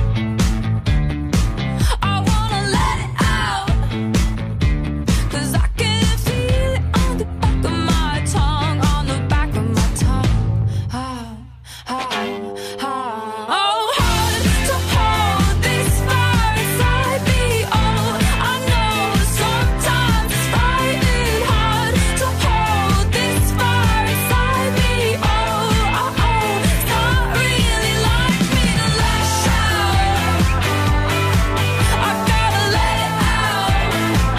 I wanna let it out. 'Cause I can feel it on the back of my tongue, on the back of my tongue. Oh, oh, oh. Oh, hard to hold this fire inside me. Oh, I know sometimes it's frightening. Hard to hold this fire inside me. Oh, oh, oh. It's not really like me to lash out. I gotta let it out.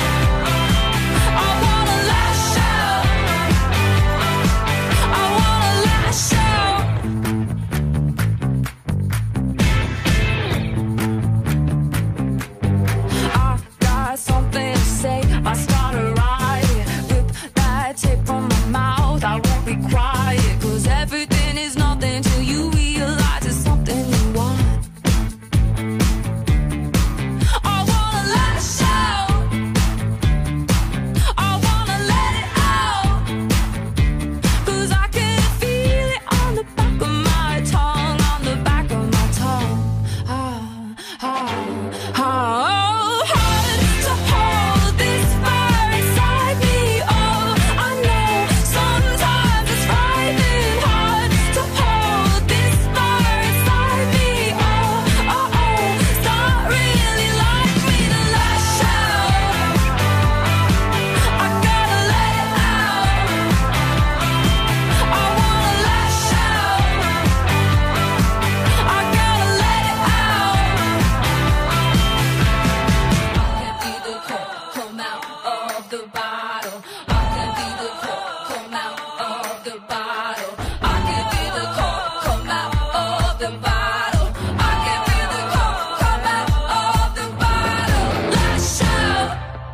I wanna lash out. I wanna lash out. I've got something to say. I start a riot. Rip that tape from my mouth. I won't be quiet. 'Cause everything is nothing till you realize it's something you want. I wanna lash out. I wanna let it out. 'Cause I can feel it on the back of my tongue, on the back of my tongue. Ah, ah, ah. Oh, hard to hold this fire inside me. Oh, I know sometimes it's frightening. Hard to hold this fire inside me. Oh, oh, oh. It's not really like me to lash out. I gotta let it out. I wanna lash out. I gotta let it out. I can be the cork come out of the bottle. I can be the cork come out of the bottle. I can be the cork come out of the bottle. I can be the cork come out of the bottle. Lash out.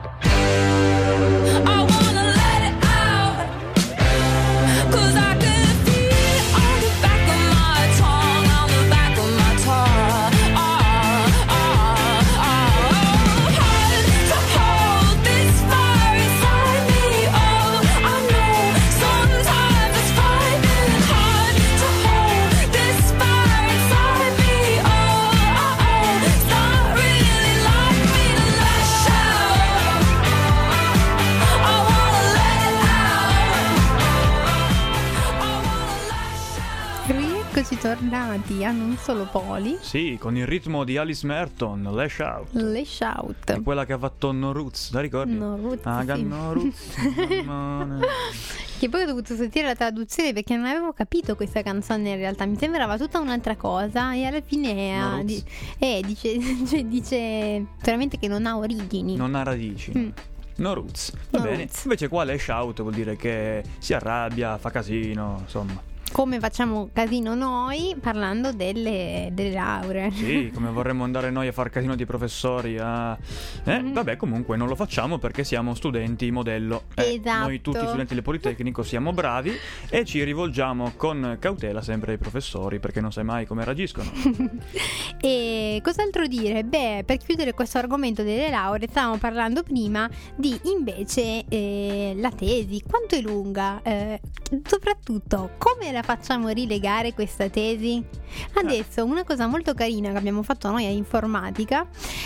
I wanna let it out. 'Cause I can feel it on the back of my tongue, on the back of my tongue. Ah, ah, ah. Hard to hold this fire inside me. Oh, I know sometimes it's frightening. Hard to hold this fire inside me. Oh, oh, oh. It's not really like me to lash out. I wanna let it out. I wanna lash out. Rieccoci tornati a Non Solo Poli. Sì, con il ritmo di Alice Merton, Lash Out. Lash Out. Quella che ha fatto No Roots, la ricordi? No Roots, Ah, sì. No Roots. Mamma. Che poi ho dovuto sentire la traduzione perché non avevo capito questa canzone in realtà. Mi sembrava tutta un'altra cosa e alla fine No ah, Roots. di- eh, dice, cioè, dice veramente che non ha origini. Non ha radici. Mm. No Roots. Va No bene. roots. Invece qua Lash Out vuol dire che si arrabbia, fa casino, insomma. Come facciamo casino noi parlando delle, delle lauree. Sì, come vorremmo andare noi a far casino di professori a... Eh, Mm. vabbè, comunque non lo facciamo perché siamo studenti modello. Eh, Esatto. Noi tutti studenti del Politecnico siamo bravi e ci rivolgiamo con cautela sempre ai professori perché non sai mai come reagiscono. E cos'altro dire? Beh, per chiudere questo argomento delle lauree, stavamo parlando prima di invece eh, la tesi, quanto è lunga, eh, soprattutto come la la facciamo rilegare questa tesi? Adesso una cosa molto carina che abbiamo fatto noi a informatica,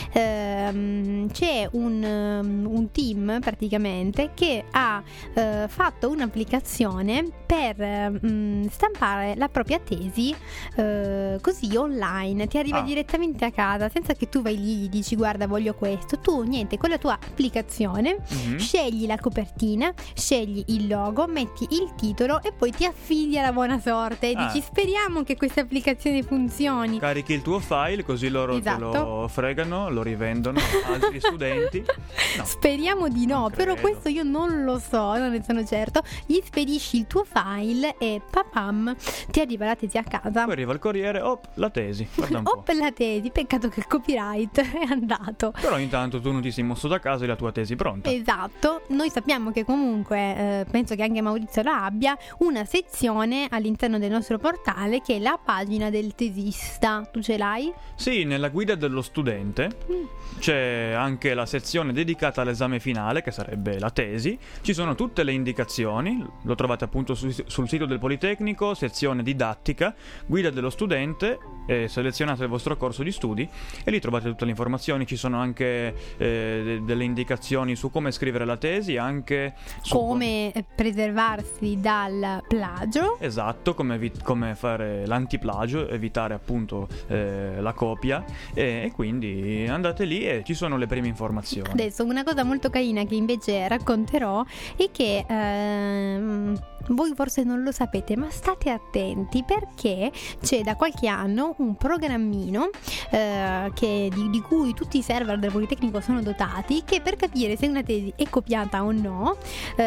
ehm, c'è un, um, un team praticamente che ha eh, fatto un'applicazione per um, stampare la propria tesi eh, così online, ti arriva Ah. direttamente a casa senza che tu vai lì e gli dici guarda voglio questo, tu niente, con la tua applicazione Mhm. scegli la copertina, scegli il logo, metti il titolo e poi ti affidi alla buona sorte e Ah. dici speriamo che questa applicazione funzioni. Carichi il tuo file, così loro Esatto. te lo fregano, lo rivendono a altri studenti. No. Speriamo di no, Non però credo. questo io non lo so, non ne sono certo. Gli spedisci il tuo file e papam, ti arriva la tesi a casa. Poi arriva il corriere, op, la tesi. Guarda un po'. Oh, per la tesi, peccato che il copyright è andato. Però intanto tu non ti sei mosso da casa e la tua tesi pronta. Esatto, noi sappiamo che comunque, eh, penso che anche Maurizio la abbia, una sezione all'interno del nostro portale che è la pagina del tesista. Tu ce l'hai? Sì, nella guida dello studente c'è anche la sezione dedicata all'esame finale, che sarebbe la tesi. Ci sono tutte le indicazioni, lo trovate appunto su- sul sito del Politecnico, sezione didattica, guida dello studente, e selezionate il vostro corso di studi e lì trovate tutte le informazioni. Ci sono anche eh, de- delle indicazioni su come scrivere la tesi, anche su Come eh, preservarsi dal plagio. Esatto, come, evi- come fare l'antiplagio, evitare appunto eh, la copia, e, e quindi andate lì e ci sono le prime informazioni. Adesso una cosa molto carina che invece racconterò è che ehm, voi forse non lo sapete, ma state attenti perché c'è da qualche anno un programmino eh, che, di, di cui tutti i server del Politecnico sono dotati, che per capire se una tesi è copiata o no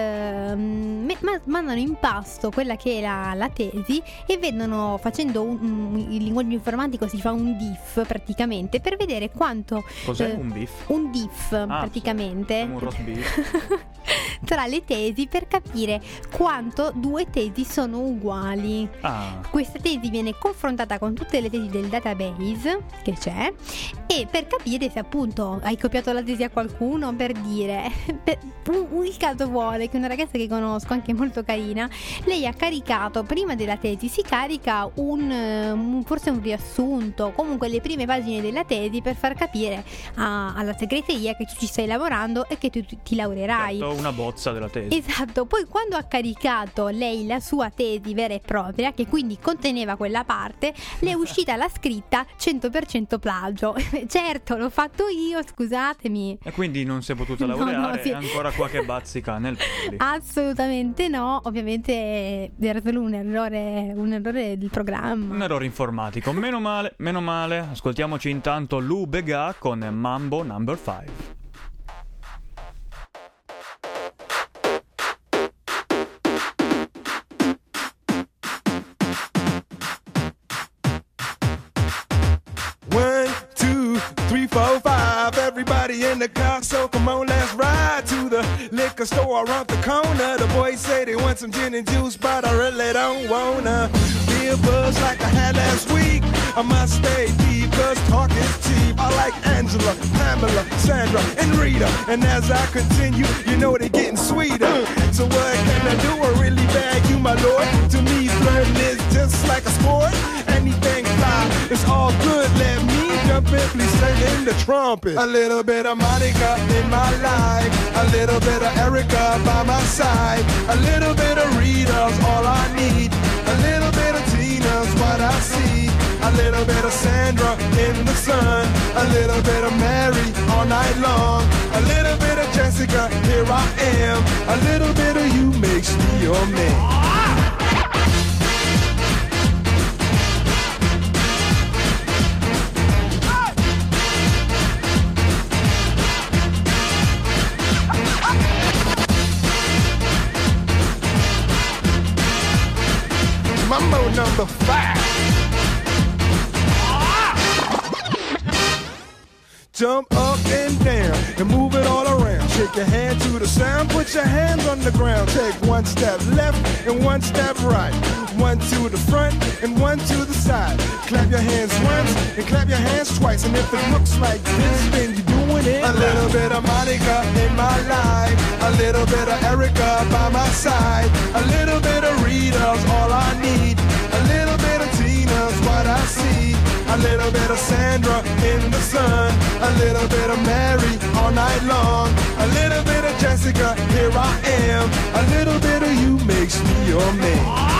ehm, me- ma- mandano in pasto quella che è la, la tesi e vedono, facendo un, un- il linguaggio informatico si fa un diff praticamente per vedere quanto Cos'è eh, un biff? un diff Ah, praticamente come un roast beef. tra le tesi per capire quanto due tesi sono uguali. Ah, Questa tesi viene confrontata con tutte le tesi del database che c'è e per capire se appunto hai copiato la tesi a qualcuno, per dire per, un- il caso vuole che una ragazza che conosco, anche molto carina, lei ha caricato prima della tesi, si carica un, eh, un- forse un riassunto, comunque le prime pagine della tesi per far capire a- alla segreteria che tu ci stai lavorando e che tu ti laureerai. certo, una bozza della tesi. Esatto, poi quando ha caricato lei la sua tesi vera e propria, che quindi conteneva quella parte, le è uscita la scritta cento per cento plagio. Certo, l'ho fatto io, scusatemi. E quindi non si è potuta No, laureare, no, sì. è ancora qua che bazzica nel peli. Assolutamente no, ovviamente era solo un errore, un errore del programma. Un errore informatico, meno male, meno male. Ascoltiamoci intanto Lou Bega con Mambo number five. One, two, three, four, five. Everybody in the car, so come on, let's ride to the liquor store around the corner. The boys say they want some gin and juice, but I really don't wanna be a buzz like I had last week. I must stay deep, cause talk is cheap. I like Angela, Pamela, Sandra, and Rita. And as I continue, you know they're getting sweeter. So what can I do? I really bag you, my lord. To me, flirting is just like a sport. Anything fly, it's all good. Let me jump in, please sing in the trumpet. A little bit of Monica in my life, a little bit of Erica by my side, a little bit of Rita's all I need, a little bit of Tina's what I see, a little bit of Sandra in the sun, a little bit of Mary all night long, a little bit of Jessica, here I am, a little bit of you makes me your man. Mambo number five. Jump up and down and move it all around. Shake your hand to the sound, put your hands on the ground. Take one step left and one step right. One to the front and one to the side. Clap your hands once and clap your hands twice. And if it looks like this, then you're doing doing it. A little bit of Monica in my life, a little bit of Erica by my side, a little bit of Rita's all I need, a little bit of Tina's what I see, a little bit of Sandra in the sun, a little bit of Mary all night long, a little bit of Jessica, here I am, a little bit of you makes me your man.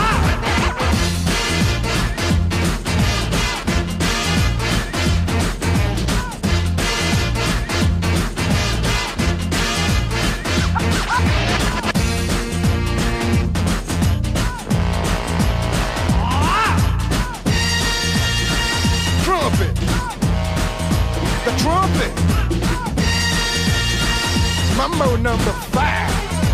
Trumpet, Mambo number five.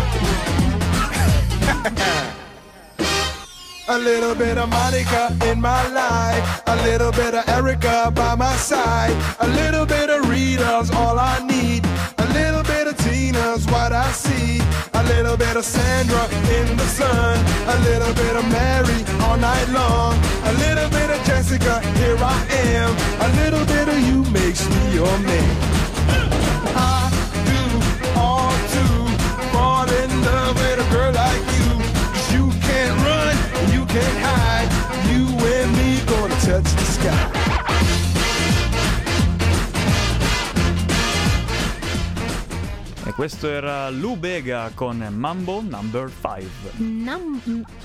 A little bit of Monica in my life, a little bit of Erica by my side, a little bit of Rita's all I need, a little bit of Tina's what I see, a little bit of Sandra in the sun, a little bit of Mary all night long, a little bit of Jessica, here I am, a little bit of you makes me your man. I do all to fall in love with a girl like you, 'cause you can't run, you can't hide, you and me gonna touch the sky. E questo era Lou Bega con Mambo number five. Nam-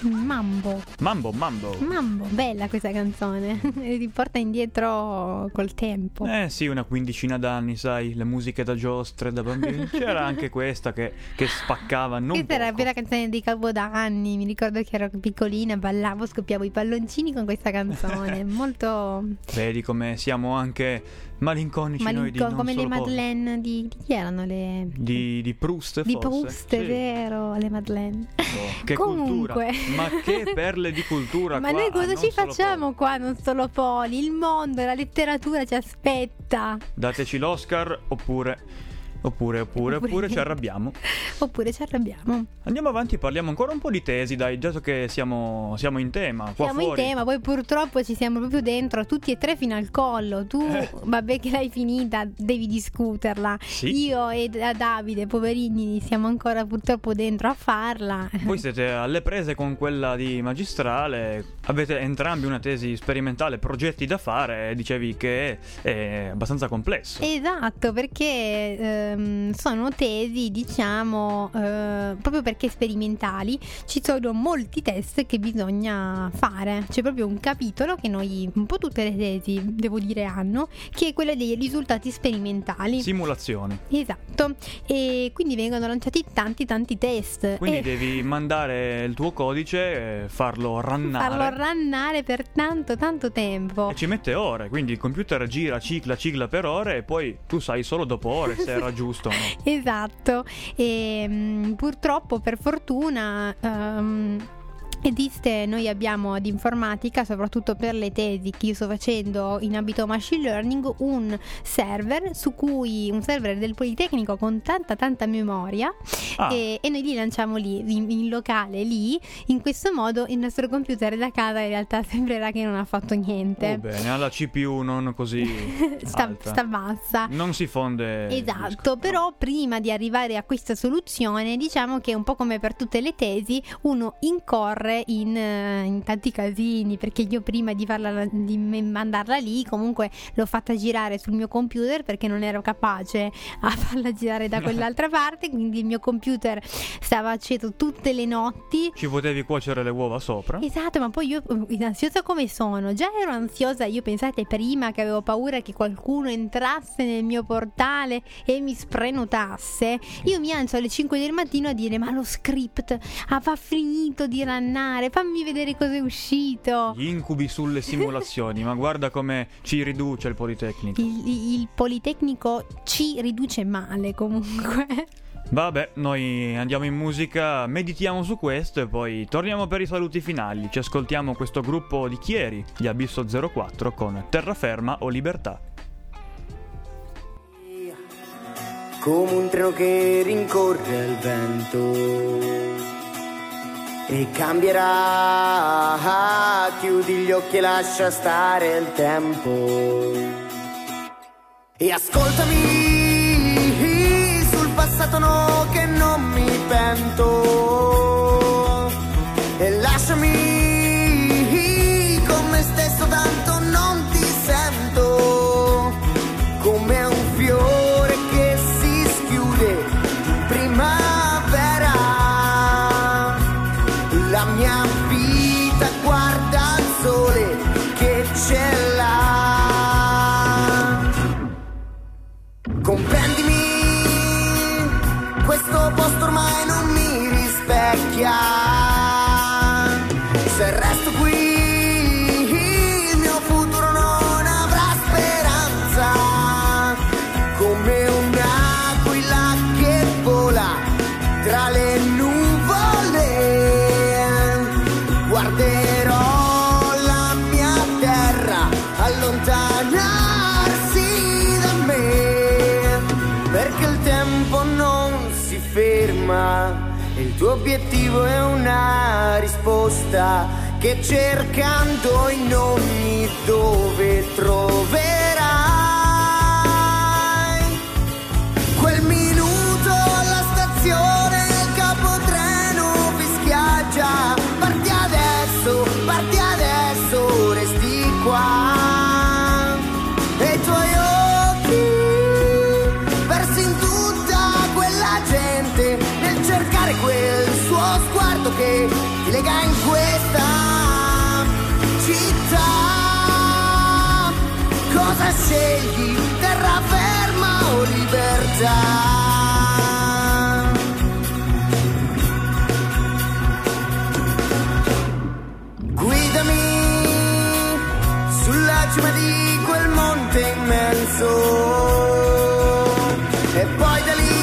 mambo. Mambo, mambo. Mambo, bella questa canzone. Riporta indietro col tempo. Eh sì, una quindicina d'anni, sai, le musiche da giostre, da bambini. C'era anche questa che, che spaccava, non Questa era la poco. vera canzone dei Capodanni. Mi ricordo che ero piccolina, ballavo, scoppiavo i palloncini con questa canzone. Molto Vedi come siamo anche malinconici noi di malinco, non come le solo poco. Madeleine di, di chi erano le Di, di Proust, di forse. Proust, è Sì. vero, le Madeleine. Oh, che Comunque. cultura. Ma che perle di cultura. Ma qua, noi cosa non ci solo facciamo qua? Non solo Poli, il mondo, la letteratura ci aspetta. Poli. Dateci l'Oscar oppure Oppure, oppure, Oppure oppure ci niente. arrabbiamo. Oppure ci arrabbiamo. Andiamo avanti, parliamo ancora un po' di tesi, dai, già che siamo, siamo in tema. Qua Siamo fuori. in tema, poi purtroppo ci siamo proprio dentro, tutti e tre fino al collo. Tu, Eh. vabbè che l'hai finita, devi discuterla. Sì. Io e da- Davide, poverini, siamo ancora purtroppo dentro a farla. Voi siete alle prese con quella di magistrale, avete entrambi una tesi sperimentale, progetti da fare, e dicevi che è abbastanza complesso. Esatto, perché ehm, sono tesi, diciamo, eh, proprio perché sperimentali, ci sono molti test che bisogna fare. C'è proprio un capitolo che noi, un po' tutte le tesi, devo dire, hanno, che è quello dei risultati sperimentali. Simulazioni. Esatto, e quindi vengono lanciati tanti tanti test. Quindi e devi mandare il tuo codice, eh, farlo runnare. farlo rannare per tanto tanto tempo. E ci mette ore, quindi il computer gira, cicla, cicla per ore e poi tu sai solo dopo ore se era giusto o no. Esatto, e mh, purtroppo, per fortuna, ehm, esiste, noi abbiamo ad informatica, soprattutto per le tesi che io sto facendo in ambito machine learning, un server su cui un server del Politecnico con tanta tanta memoria, Ah. e, e noi li lanciamo lì in, in locale lì. In questo modo il nostro computer da casa in realtà sembrerà che non ha fatto niente. Oh, bene, ha la C P U non così sta, alta. sta bassa. Non si fonde il Esatto, disco. però prima di arrivare a questa soluzione, diciamo che un po' come per tutte le tesi, uno incorre in, eh, in tanti casini, perché io prima di, farla, di me- mandarla lì comunque l'ho fatta girare sul mio computer perché non ero capace a farla girare da quell'altra parte, quindi il mio computer stava acceso tutte le notti. Ci potevi cuocere le uova sopra. Esatto, ma poi io, eh, ansiosa come sono, già ero ansiosa, io pensate prima che avevo paura che qualcuno entrasse nel mio portale e mi sprenotasse. Io mi alzo alle cinque del mattino a dire: ma lo script ah, va finito di rannare, fammi vedere cosa è uscito. Gli incubi sulle simulazioni, ma guarda come ci riduce il Politecnico. Il, il Politecnico ci riduce male comunque. Vabbè, noi andiamo in musica, meditiamo su questo e poi torniamo per i saluti finali. Ci ascoltiamo questo gruppo di Chieri, gli Abisso zero quattro, con Terraferma o Libertà. Come un treno che rincorre il vento e cambierà, chiudi gli occhi e lascia stare il tempo. E ascoltami, passato no che non mi pento, e lasciami con me stesso, tanto non ti sento, come un fiore che si schiude in primavera. La mia vita guarda il sole che ce l'ha. Comprendimi, questo posto ormai non mi rispecchia. Se resto qui il mio futuro non avrà speranza. Come un'aquila che vola tra le nuvole, guarderò la mia terra allontanarsi da me, perché il tempo non si ferma e il tuo obiettivo è una risposta che cercando in ogni dove troverai. Quel minuto alla stazione il capotreno fischia già. Parti adesso, parti adesso, resti qua. E i tuoi occhi persi in tutta quella gente, nel cercare quel suo sguardo che ti lega in questa città. Cosa scegli, terraferma o libertà? Guidami sulla cima di quel monte immenso, e poi da lì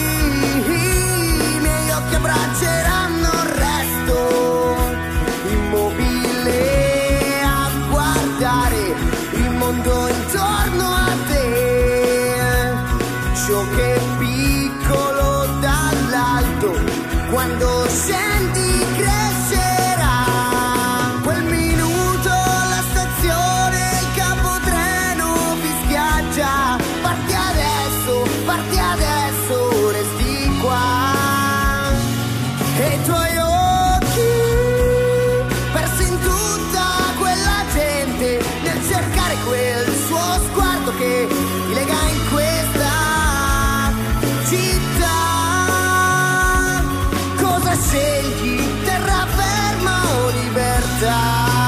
i miei occhi abbracceranno il resto, immobile a guardare il mondo intorno a te. Ciò che è piccolo dall'alto, quando scendi crescerà. Quel minuto alla stazione il capotreno fischia già. Parti adesso, parti adesso, resti qua. E i tuoi occhi persi in tutta quella gente, nel cercare quel suo sguardo che ti lega in questa città. Cosa scegli, terraferma o libertà?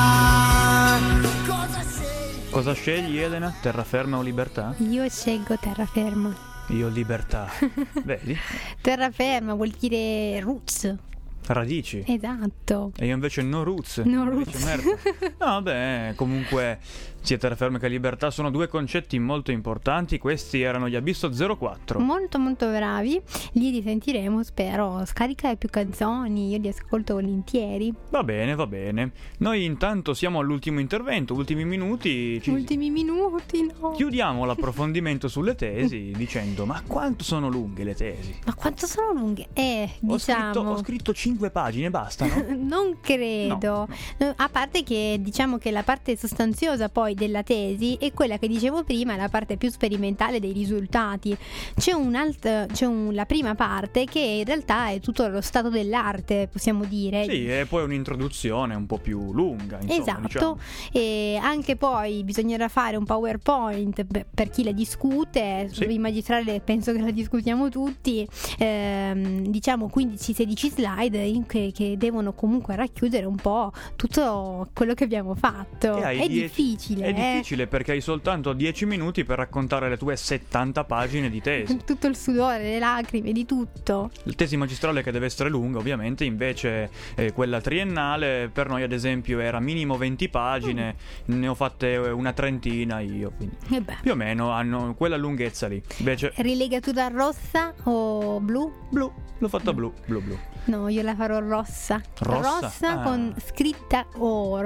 Cosa scegli? Cosa scegli, Elena? Terraferma o libertà? Io scelgo terraferma. Io libertà. Vedi? Terraferma vuol dire roots. Radici. Esatto. E io invece no roots. No Radici, roots. merda. No, beh, comunque sia terraferma che libertà sono due concetti molto importanti. Questi erano gli Abisso zero quattro. Molto molto bravi. Li risentiremo, spero. Scaricare più canzoni, io li ascolto volentieri. Va bene, va bene. Noi intanto siamo all'ultimo intervento, ultimi minuti. Ci... Ultimi minuti, no. Chiudiamo l'approfondimento sulle tesi dicendo: ma quanto sono lunghe le tesi? Ma quanto sono lunghe? Eh, Ho diciamo scritto, ho scritto cinque pagine, bastano? Non credo. No, No, a parte che diciamo che la parte sostanziosa poi della tesi è quella che dicevo prima, è la parte più sperimentale dei risultati. C'è un alt- c'è un, la prima parte che in realtà è tutto lo stato dell'arte, possiamo dire. Sì, e poi un'introduzione un po' più lunga, insomma, Esatto, diciamo. E anche poi bisognerà fare un PowerPoint per, per chi la discute. Sì. In magistrale penso che la discutiamo tutti, ehm, diciamo quindici sedici slide in che, che devono comunque racchiudere un po' tutto quello che abbiamo fatto. E hai È dieci- difficile, È eh? difficile perché hai soltanto dieci minuti per raccontare le tue settanta pagine di tesi. Tutto il sudore, le lacrime, di tutto. La tesi magistrale, che deve essere lunga ovviamente, invece eh, quella triennale per noi ad esempio era minimo venti pagine, Mm. ne ho fatte una trentina io, quindi E beh, più o meno hanno quella lunghezza lì. Invece rilegatura rossa o blu? blu, l'ho fatta blu, blu blu. No, io la farò rossa. Rossa? Ah. con scritta oro.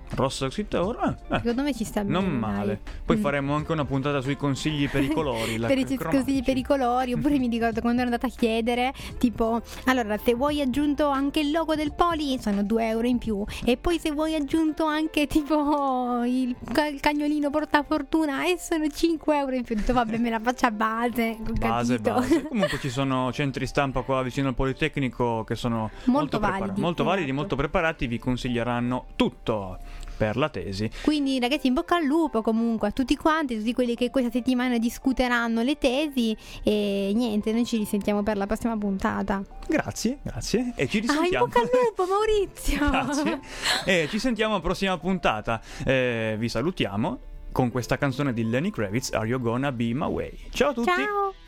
Rosso Excitor, eh, eh, Secondo me ci sta bene. non male. dai. Poi Mm. faremo anche una puntata sui consigli per i colori. la- Per i cromatici. consigli per i colori. Oppure mi ricordo quando ero andata a chiedere, tipo, allora se vuoi aggiunto anche il logo del Poli sono due euro in più, e poi se vuoi aggiunto anche tipo il, ca- il cagnolino portafortuna e sono cinque euro in più. Ho detto vabbè, me la faccia a base, ho Base, capito. base. Comunque ci sono centri stampa qua vicino al Politecnico che sono molto, prepara- validi, molto validi, esatto. molto preparati, vi consiglieranno tutto per la tesi. Quindi ragazzi, in bocca al lupo comunque a tutti quanti, tutti quelli che questa settimana discuteranno le tesi, e niente, noi ci risentiamo per la prossima puntata. Grazie, grazie. E ci Ah, in risentiamo. bocca al lupo, Maurizio! Grazie. E ci sentiamo alla prossima puntata. Eh, vi salutiamo con questa canzone di Lenny Kravitz, Are You Gonna Be My Way. Ciao a tutti. Ciao!